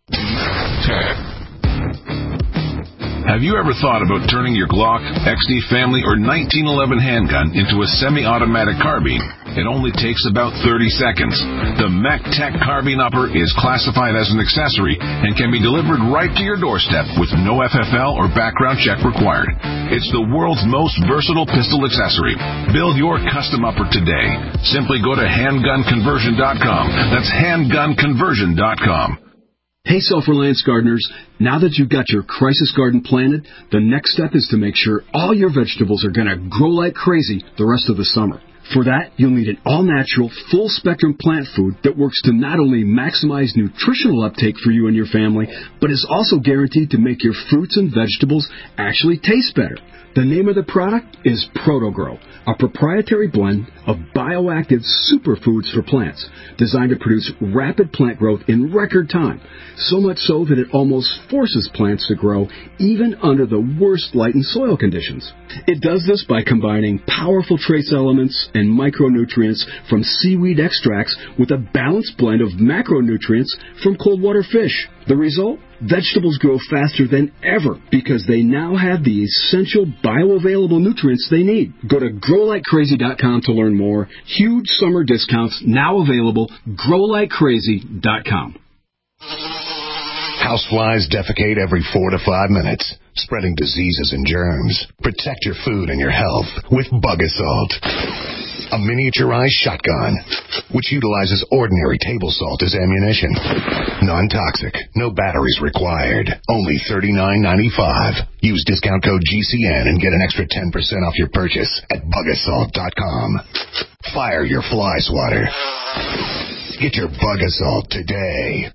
Have you ever thought about turning your Glock, X D Family, or nineteen eleven handgun into a semi-automatic carbine? It only takes about thirty seconds. The MacTech Carbine Upper is classified as an accessory and can be delivered right to your doorstep with no F F L or background check required. It's the world's most versatile pistol accessory. Build your custom upper today. Simply go to handgun conversion dot com. That's handgun conversion dot com. Hey, Self-Reliance gardeners, now that you've got your crisis garden planted, the next step is to make sure all your vegetables are going to grow like crazy the rest of the summer. For that, you'll need an all-natural, full-spectrum plant food that works to not only maximize nutritional uptake for you and your family, but is also guaranteed to make your fruits and vegetables actually taste better. The name of the product is ProtoGrow, a proprietary blend of bioactive superfoods for plants designed to produce rapid plant growth in record time, so much so that it almost forces plants to grow even under the worst light and soil conditions. It does this by combining powerful trace elements and micronutrients from seaweed extracts with a balanced blend of macronutrients from cold water fish. The result? Vegetables grow faster than ever because they now have the essential bioavailable nutrients they need. Go to grow like crazy dot com to learn more. Huge summer discounts now available. grow like crazy dot com. Houseflies defecate every four to five minutes, spreading diseases and germs. Protect your food and your health with Bug Assault. A miniaturized shotgun, which utilizes ordinary table salt as ammunition. Non-toxic, no batteries required. Only thirty-nine ninety-five. Use discount code G C N and get an extra ten percent off your purchase at bug assault dot com. Fire your fly swatter. Get your Bug Assault today.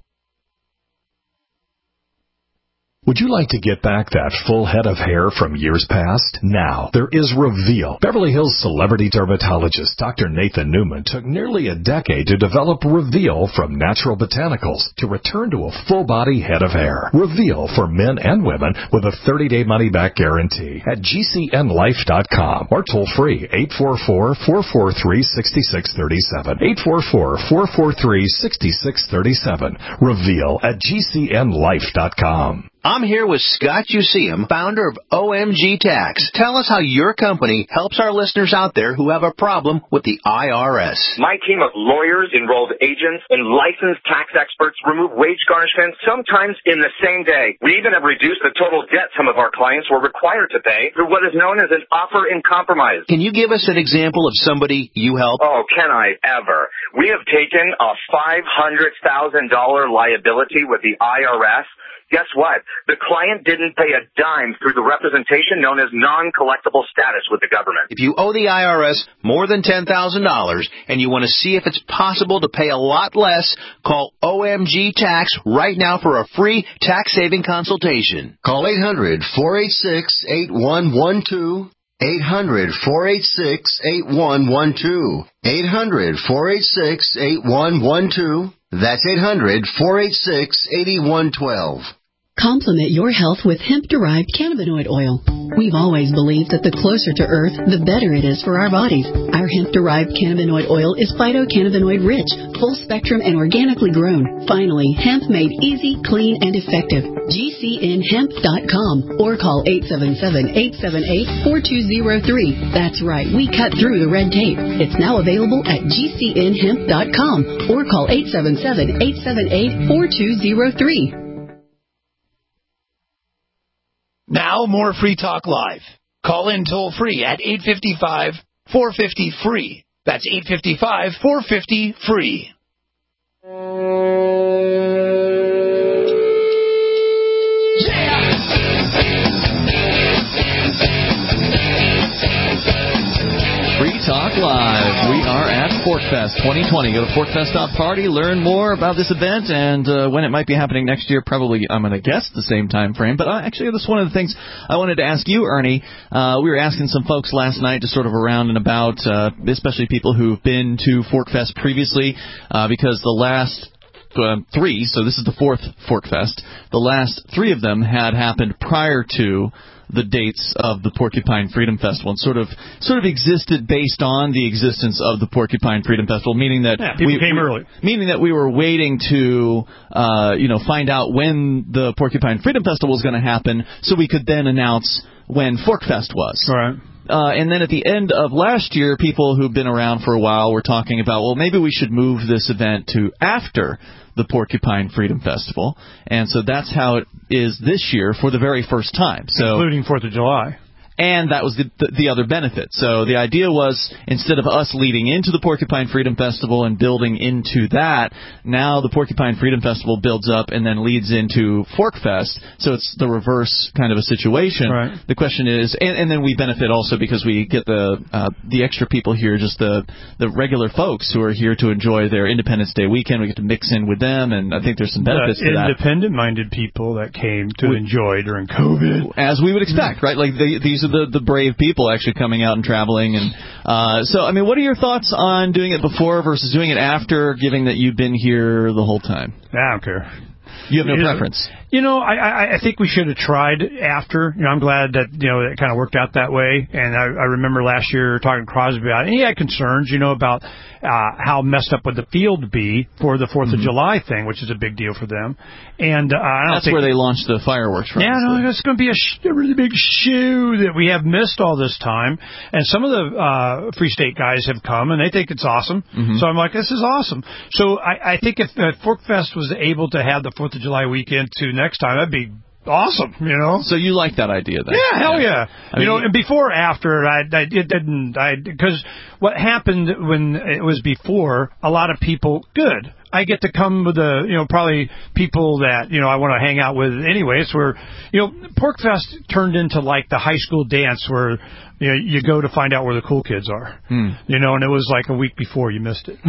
Would you like to get back that full head of hair from years past? Now, there is Reveal. Beverly Hills celebrity dermatologist Doctor Nathan Newman took nearly a decade to develop Reveal from natural botanicals to return to a full-body head of hair. Reveal for men and women with a thirty-day money-back guarantee at G C N life dot com or toll-free eight four four, four four three, six six three seven. eight four four, four four three, six six three seven. Reveal at G C N life dot com. I'm here with Scott Useum, founder of O M G Tax. Tell us how your company helps our listeners out there who have a problem with the I R S. My team of lawyers, enrolled agents, and licensed tax experts remove wage garnishments sometimes in the same day. We even have reduced the total debt some of our clients were required to pay through what is known as an offer in compromise. Can you give us an example of somebody you help? Oh, can I ever? We have taken a five hundred thousand dollars liability with the I R S. Guess what? The client didn't pay a dime through the representation known as non-collectible status with the government. If you owe the I R S more than ten thousand dollars and you want to see if it's possible to pay a lot less, call O M G Tax right now for a free tax-saving consultation. Call eight hundred, four eight six, eight one one two. eight hundred, four eight six, eight one one two. eight hundred, four eight six, eight one one two. That's eight hundred, four eight six, eight one one two. Complement your health with hemp-derived cannabinoid oil. We've always believed that the closer to Earth, the better it is for our bodies. Our hemp-derived cannabinoid oil is phytocannabinoid-rich, full-spectrum, and organically grown. Finally, hemp made easy, clean, and effective. G C N hemp dot com or call eight seven seven, eight seven eight, four two zero three. That's right, we cut through the red tape. It's now available at G C N hemp dot com or call eight seven seven, eight seven eight, four two zero three. Now more Free Talk Live. Call in toll free at eight five five, four five zero, free. That's eight five five, four five zero, free. Free Talk Live. We are at ForkFest twenty twenty. Go to forkfest dot party, learn more about this event and uh, when it might be happening next year. Probably, I'm going to guess, the same time frame. But uh, actually, that's one of the things I wanted to ask you, Ernie. Uh, we were asking some folks last night, just sort of around and about, uh, especially people who've been to ForkFest previously, uh, because the last uh, three, so this is the fourth ForkFest, the last three of them had happened prior to the dates of the Porcupine Freedom Festival, and sort of sort of existed based on the existence of the Porcupine Freedom Festival, meaning that yeah, people we came we, early. Meaning that we were waiting to uh, you know find out when the Porcupine Freedom Festival was going to happen, so we could then announce when ForkFest was. All right. Uh, and then at the end of last year, people who've been around for a while were talking about, well, maybe we should move this event to after the Porcupine Freedom Festival. And so that's how it is this year for the very first time. So, including fourth of July. And that was the, the, the other benefit. So the idea was, instead of us leading into the Porcupine Freedom Festival and building into that, now the Porcupine Freedom Festival builds up and then leads into ForkFest. So it's the reverse kind of a situation. Right. The question is, and, and then we benefit also because we get the uh, the extra people here, just the the regular folks who are here to enjoy their Independence Day weekend. We get to mix in with them, and I think there's some benefits the to that. Independent-minded people that came to we, enjoy during COVID. As we would expect, right? Like the, these are The, the brave people actually coming out and traveling. And uh, so, I mean, what are your thoughts on doing it before versus doing it after, given that you've been here the whole time? I don't care. You have no you preference? Know, you know, I, I, I think we should have tried after. You know, I'm glad that, you know, it kind of worked out that way. And I, I remember last year talking to Crosby about it. And he had concerns, you know, about uh, how messed up would the field be for the fourth mm-hmm. of July thing, which is a big deal for them. And uh, I don't That's think where they launched the fireworks from. Yeah, no, it's going to be a, sh- a really big shoe that we have missed all this time. And some of the uh, Free State guys have come, and they think it's awesome. Mm-hmm. So I'm like, this is awesome. So I, I think if uh, ForkFest was able to have the fourth of July weekend to next time, that'd be awesome, you know. So you like that idea, then? Yeah, hell yeah. I you mean, know, and before, after, I, I it didn't, I because what happened when it was before, a lot of people, good. I get to come with the, you know, probably people that, you know, I want to hang out with anyway. It's where, you know, PorcFest turned into like the high school dance where, you know, you go to find out where the cool kids are. Hmm. You know, and it was like a week before you missed it.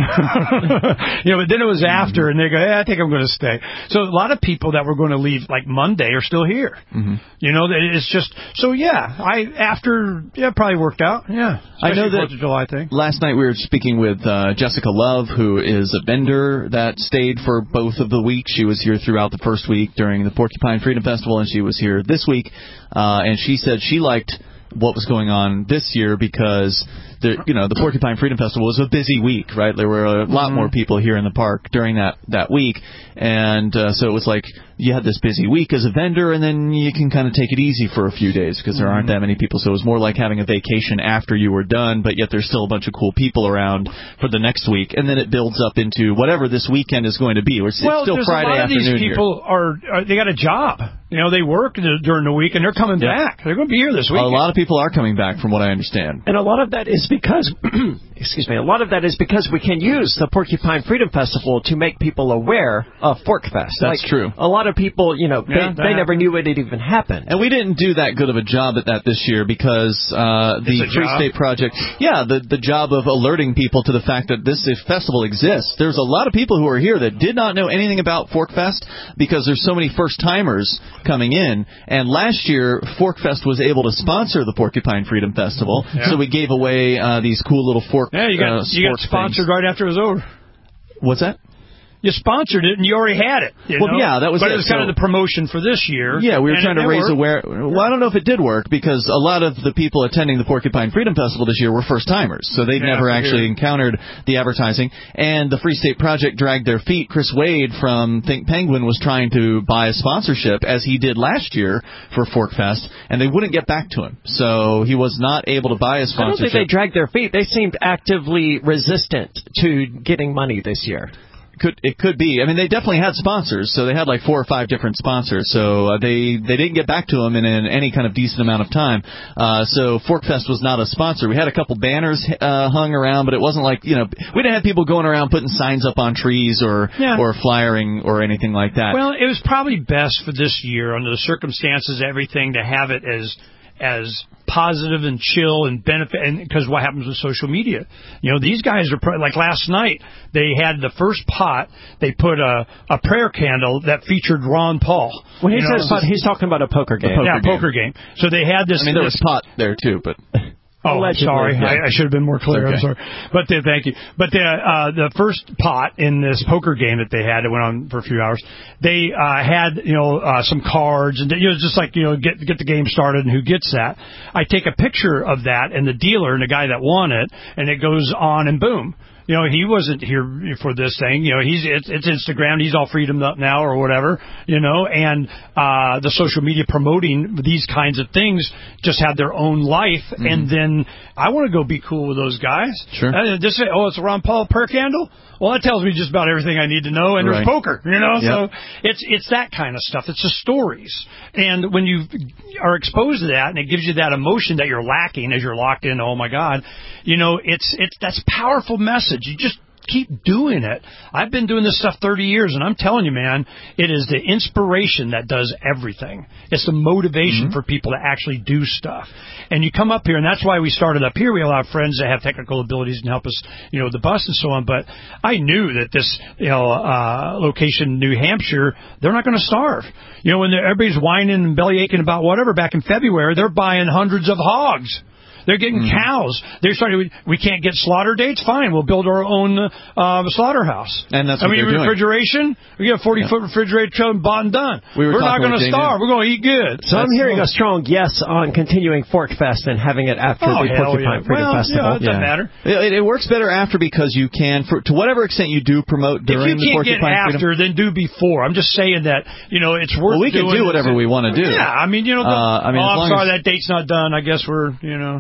You know, but then it was after, and they go, hey, I think I'm going to stay. So a lot of people that were going to leave like Monday are still here. Mm-hmm. You know, it's just, so yeah, I, after, yeah, probably worked out. Yeah. I know that fourth of July thing. Last night we were speaking with uh, Jessica Love, who is a vendor that stayed for both of the weeks. She was here throughout the first week during the Porcupine Freedom Festival, and she was here this week. Uh, and she said she liked what was going on this year because the you know the Porcupine Freedom Festival was a busy week, right? There were a lot Mm-hmm. more people here in the park during that that week, and uh, so it was like you had this busy week as a vendor, and then you can kind of take it easy for a few days because there Mm-hmm. aren't that many people. So it was more like having a vacation after you were done, but yet there's still a bunch of cool people around for the next week, and then it builds up into whatever this weekend is going to be. It's Well, still there's Friday a lot of afternoon these people are, are they got a job. You know, they work during the week and they're coming Yeah. back. They're going to be here this week. here. A lot of people are coming back, from what I understand. And a lot of that is because, excuse me, a lot of that is because we can use the Porcupine Freedom Festival to make people aware of ForkFest. That's like, true. A lot of people, you know, Yeah, they, they never knew it had even happened. And we didn't do that good of a job at that this year because uh, the It's a Free job. State Project, yeah, the the job of alerting people to the fact that this festival exists. There's a lot of people who are here that did not know anything about ForkFest because there's so many first-timers coming in. And last year, ForkFest was able to sponsor the Porcupine Freedom Festival, Yeah. so we gave away uh, these cool little fork Yeah, you got uh, you got sports sponsored things. right after it was over. What's that? You sponsored it and you already had it. You Well, know? yeah, that was But it. it was kind So- of the promotion for this year. Yeah, we were and trying it- to it raise worked. aware. Well, I don't know if it did work because a lot of the people attending the Porcupine Freedom Festival this year were first timers, so they'd Yeah, never I actually figured. encountered the advertising. And the Free State Project dragged their feet. Chris Wade from Think Penguin was trying to buy a sponsorship, as he did last year for ForkFest, and they wouldn't get back to him. So he was not able to buy a I don't sponsorship. think they dragged their feet. They seemed actively resistant to getting money this year. Could it could be? I mean, they definitely had sponsors, so they had like four or five different sponsors. So uh, they they didn't get back to them in, in any kind of decent amount of time. Uh, so ForkFest was not a sponsor. We had a couple banners uh, hung around, but it wasn't like you know we didn't have people going around putting signs up on trees or Yeah. or flyering or anything like that. Well, it was probably best for this year, under the circumstances, everything, to have it as as positive and chill and benefit, and because what happens with social media, you know, these guys are pro- like last night they had the first pot, they put a a prayer candle that featured Ron Paul. When he You know, says pot, he's talking about a poker game. poker yeah, game. poker game. So they had this. I mean, there this, was pot there too, but. Oh, Allegedly, sorry. yeah. I, I should have been more clear. Okay. I'm sorry. But the, thank you. But the uh, the first pot in this poker game that they had, it went on for a few hours. They uh, had you know uh, some cards and you know just like you know get get the game started and who gets that. I take a picture of that and the dealer and the guy that won it, and it goes on and boom. You know, he wasn't here for this thing. You know, he's it's, it's Instagram. He's all freedom up now or whatever. You know, and uh, the social media promoting these kinds of things just had their own life. Mm-hmm. And then I want to go be cool with those guys. Sure. Uh, just say, oh, it's a Ron Paul prayer candle. Well, that tells me just about everything I need to know. And Right. there's poker. You know, Yep. so it's it's that kind of stuff. It's the stories. And when you are exposed to that, and it gives you that emotion that you're lacking as you're locked in. Oh my God, you know, it's it's that's a powerful message. You just keep doing it. I've been doing this stuff thirty years, and I'm telling you, man, it is the inspiration that does everything. It's the motivation Mm-hmm. for people to actually do stuff. And you come up here, and that's why we started up here. We have a lot of friends that have technical abilities and help us, you know, with the bus and so on. But I knew that this, you know, uh, location, New Hampshire, they're not going to starve. You know, when everybody's whining and belly aching about whatever back in February, they're buying hundreds of hogs. They're getting Mm-hmm. cows. They're starting. We can't get slaughter dates. Fine, we'll build our own uh, slaughterhouse. And that's I what mean, they're doing. refrigeration. We get a forty Yeah. foot refrigerator trailer bought and done. We were We're not talking going to with Jamie. starve. We're going to eat good. So I'm hearing a strong yes on continuing ForkFest and having it after Oh, the hell Porcupine yeah. Freedom Well, Festival. yeah, it doesn't matter. It, it works better after because you can, for, to whatever extent you do promote If during you the can't get Porcupine Freedom. after, then do before. I'm just saying that, you know, it's worth Well, we can doing do whatever it. we want to do. Yeah, I mean, you know, the, Uh, I mean, oh, as I'm long sorry as- that date's not done. I guess we're, you know.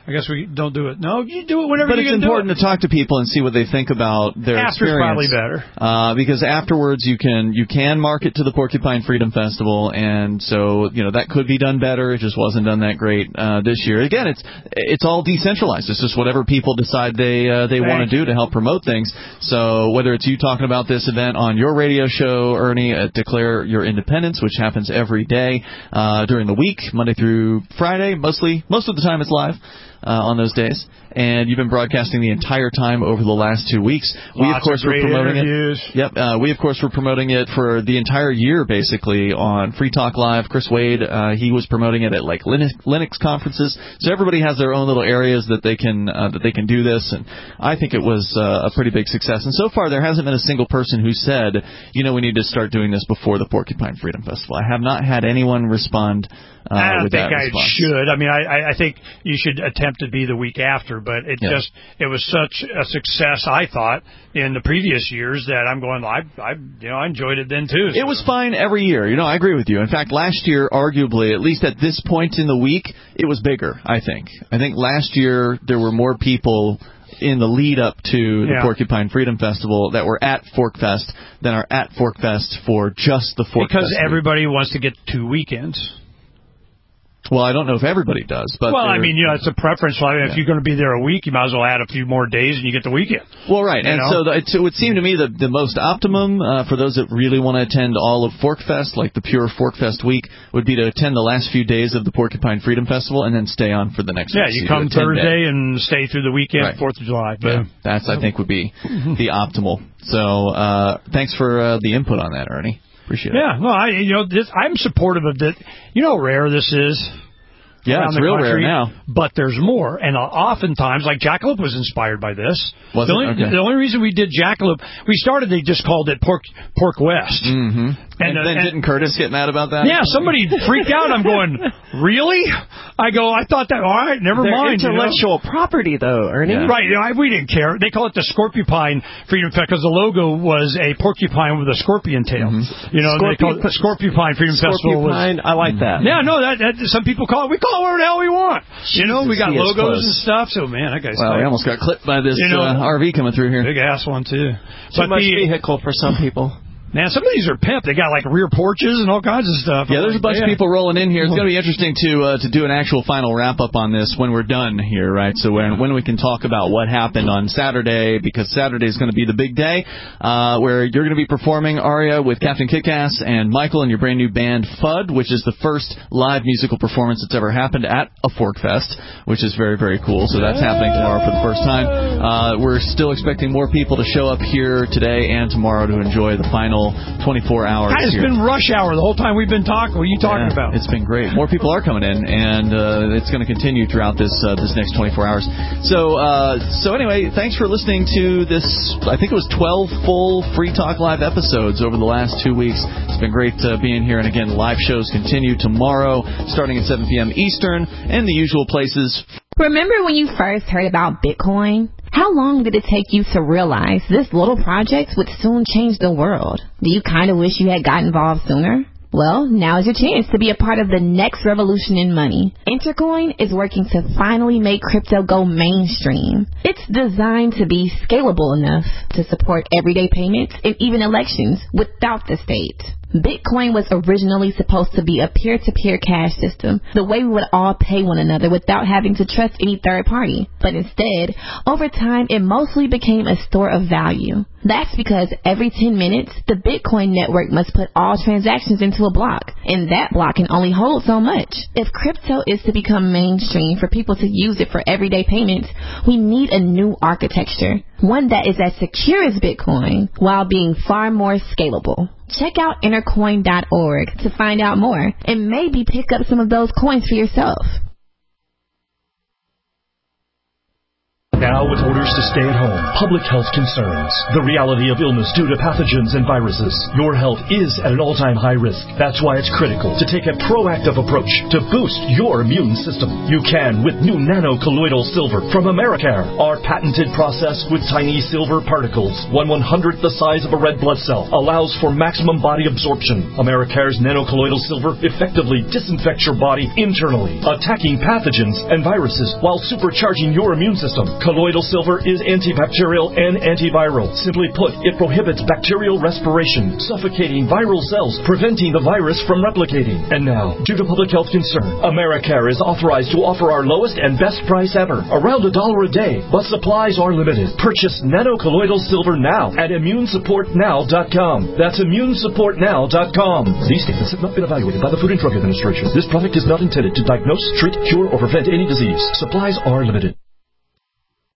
I guess we don't do it. No, you do it whenever but you it's can important do it. to talk to people and see what they think about their After's experience. probably better. Uh, because afterwards you can you can market to the Porcupine Freedom Festival, and so you know that could be done better. It just wasn't done that great uh, this year. Again, it's it's all decentralized. It's just whatever people decide they uh, they want to do to help promote things. So whether it's you talking about this event on your radio show, Ernie, at Declare Your Independence, which happens every day uh, during the week, Monday through Friday, mostly most of the time it's live. Uh, on those days, and you've been broadcasting the entire time over the last two weeks. Lots we of course of great were promoting interviews. it. Yep, uh, we of course were promoting it for the entire year, basically on Free Talk Live. Chris Wade, uh, he was promoting it at like Linux, Linux conferences. So everybody has their own little areas that they can uh, that they can do this, and I think it was uh, a pretty big success. And so far, there hasn't been a single person who said, you know, we need to start doing this before the Porcupine Freedom Festival. I have not had anyone respond. Uh, I don't with think that I response. should. I mean, I, I think you should attempt to be the week after, but it Yeah. just it was such a success, I thought, in the previous years that I'm going. I, I you know, I enjoyed it then too. So. It was fine every year. You know, I agree with you. In fact, last year, arguably, at least at this point in the week, it was bigger, I think. I think last year there were more people in the lead up to the Yeah. Porcupine Freedom Festival that were at Fork Fest than are at Fork Fest for just the Fork because Fest. everybody wants to get two weekends. Well, I don't know if everybody does, but well, I they're- mean, you know, it's a preference. Like, Yeah. if you're going to be there a week, you might as well add a few more days, and you get the weekend. Well, right, You and know? so the, it, it would seem to me that the most optimum uh, for those that really want to attend all of Fork Fest, like the pure Fork Fest week, would be to attend the last few days of the Porcupine Freedom Festival and then stay on for the next. Yeah, week. you So come do a ten-day. Thursday and stay through the weekend, Right. Fourth of July. But Yeah, that's I think would be the optimal. So uh, thanks for uh, the input on that, Ernie. Appreciate it. yeah, well, I you know, this, I'm supportive of that. You know how rare this is. Yeah, around it's the real country, rare now. But there's more, and uh, oftentimes, like Jackalope was inspired by this. Was the, it? only, Okay. the only reason we did Jackalope, we started, they just called it Pork Pork West. Mm-hmm. And, And, uh, then and- didn't Curtis get mad about that? Yeah, somebody freaked out. I'm going, really? I go, I thought that, all right, never They're mind. you know? intellectual property, though, Ernie. Yeah. Right, you know, I, we didn't care. They call it the Scorpupine Freedom Fest because the logo was a porcupine with a scorpion tail. Mm-hmm. You know, they call it Scorpiu- Scorpupine Freedom Festival. Was, Scorpupine, I like that. yeah, no, that, that some people call it. We call it whatever the hell we want. You know, we got he is logos close. and stuff. So man, that guy's Well, we tight. almost got clipped by this You know, uh, R V coming through here. big ass one too. Too But much the, vehicle for some people. man, some of these are pimp. They got like rear porches and all kinds of stuff. Yeah, I'm there's a like, bunch of man. people rolling in here. It's going to be interesting to uh, to do an actual final wrap up on this when we're done here, right? So when when we can talk about what happened on Saturday, because Saturday is going to be the big day uh, where you're going to be performing Aria with Captain Kickass and Michael and your brand new band Fudd, which is the first live musical performance that's ever happened at a Fork Fest, which is very very cool. So that's happening tomorrow for the first time. Uh, we're still expecting more people to show up here today and tomorrow to enjoy the final twenty-four hours. God, it's here. been rush hour the whole time we've been talking. What are you talking Yeah, about? It's been great. More people are coming in, and uh, it's going to continue throughout this uh, this next twenty-four hours. So uh, so anyway, thanks for listening to this. I think it was twelve full Free Talk Live episodes over the last two weeks. It's been great uh, being here. And again, live shows continue tomorrow, starting at seven p.m. Eastern, and the usual places. Remember when you first heard about Bitcoin? How long did it take you to realize this little project would soon change the world? Do you kind of wish you had got involved sooner? Well, now is your chance to be a part of the next revolution in money. Intercoin is working to finally make crypto go mainstream. It's designed to be scalable enough to support everyday payments and even elections without the state. Bitcoin was originally supposed to be a peer-to-peer cash system, the way we would all pay one another without having to trust any third party. But instead, over time, it mostly became a store of value. That's because every ten minutes, the Bitcoin network must put all transactions into a block, and that block can only hold so much. If crypto is to become mainstream for people to use it for everyday payments, we need a new architecture, one that is as secure as Bitcoin while being far more scalable. Check out intercoin dot org to find out more and maybe pick up some of those coins for yourself. Now with orders to stay at home, public health concerns, the reality of illness due to pathogens and viruses, your health is at an all-time high risk. That's why it's critical to take a proactive approach to boost your immune system. You can with new nano-colloidal silver from Americare. Our patented process with tiny silver particles, one one-hundredth the size of a red blood cell, allows for maximum body absorption. Americare's nano-colloidal silver effectively disinfects your body internally, attacking pathogens and viruses while supercharging your immune system. Colloidal silver is antibacterial and antiviral. Simply put, it prohibits bacterial respiration, suffocating viral cells, preventing the virus from replicating. And now, due to public health concern, Americare is authorized to offer our lowest and best price ever, around a dollar a day, but supplies are limited. Purchase nano-colloidal silver now at immune support now dot com. That's immune support now dot com. These statements have not been evaluated by the Food and Drug Administration. This product is not intended to diagnose, treat, cure, or prevent any disease. Supplies are limited.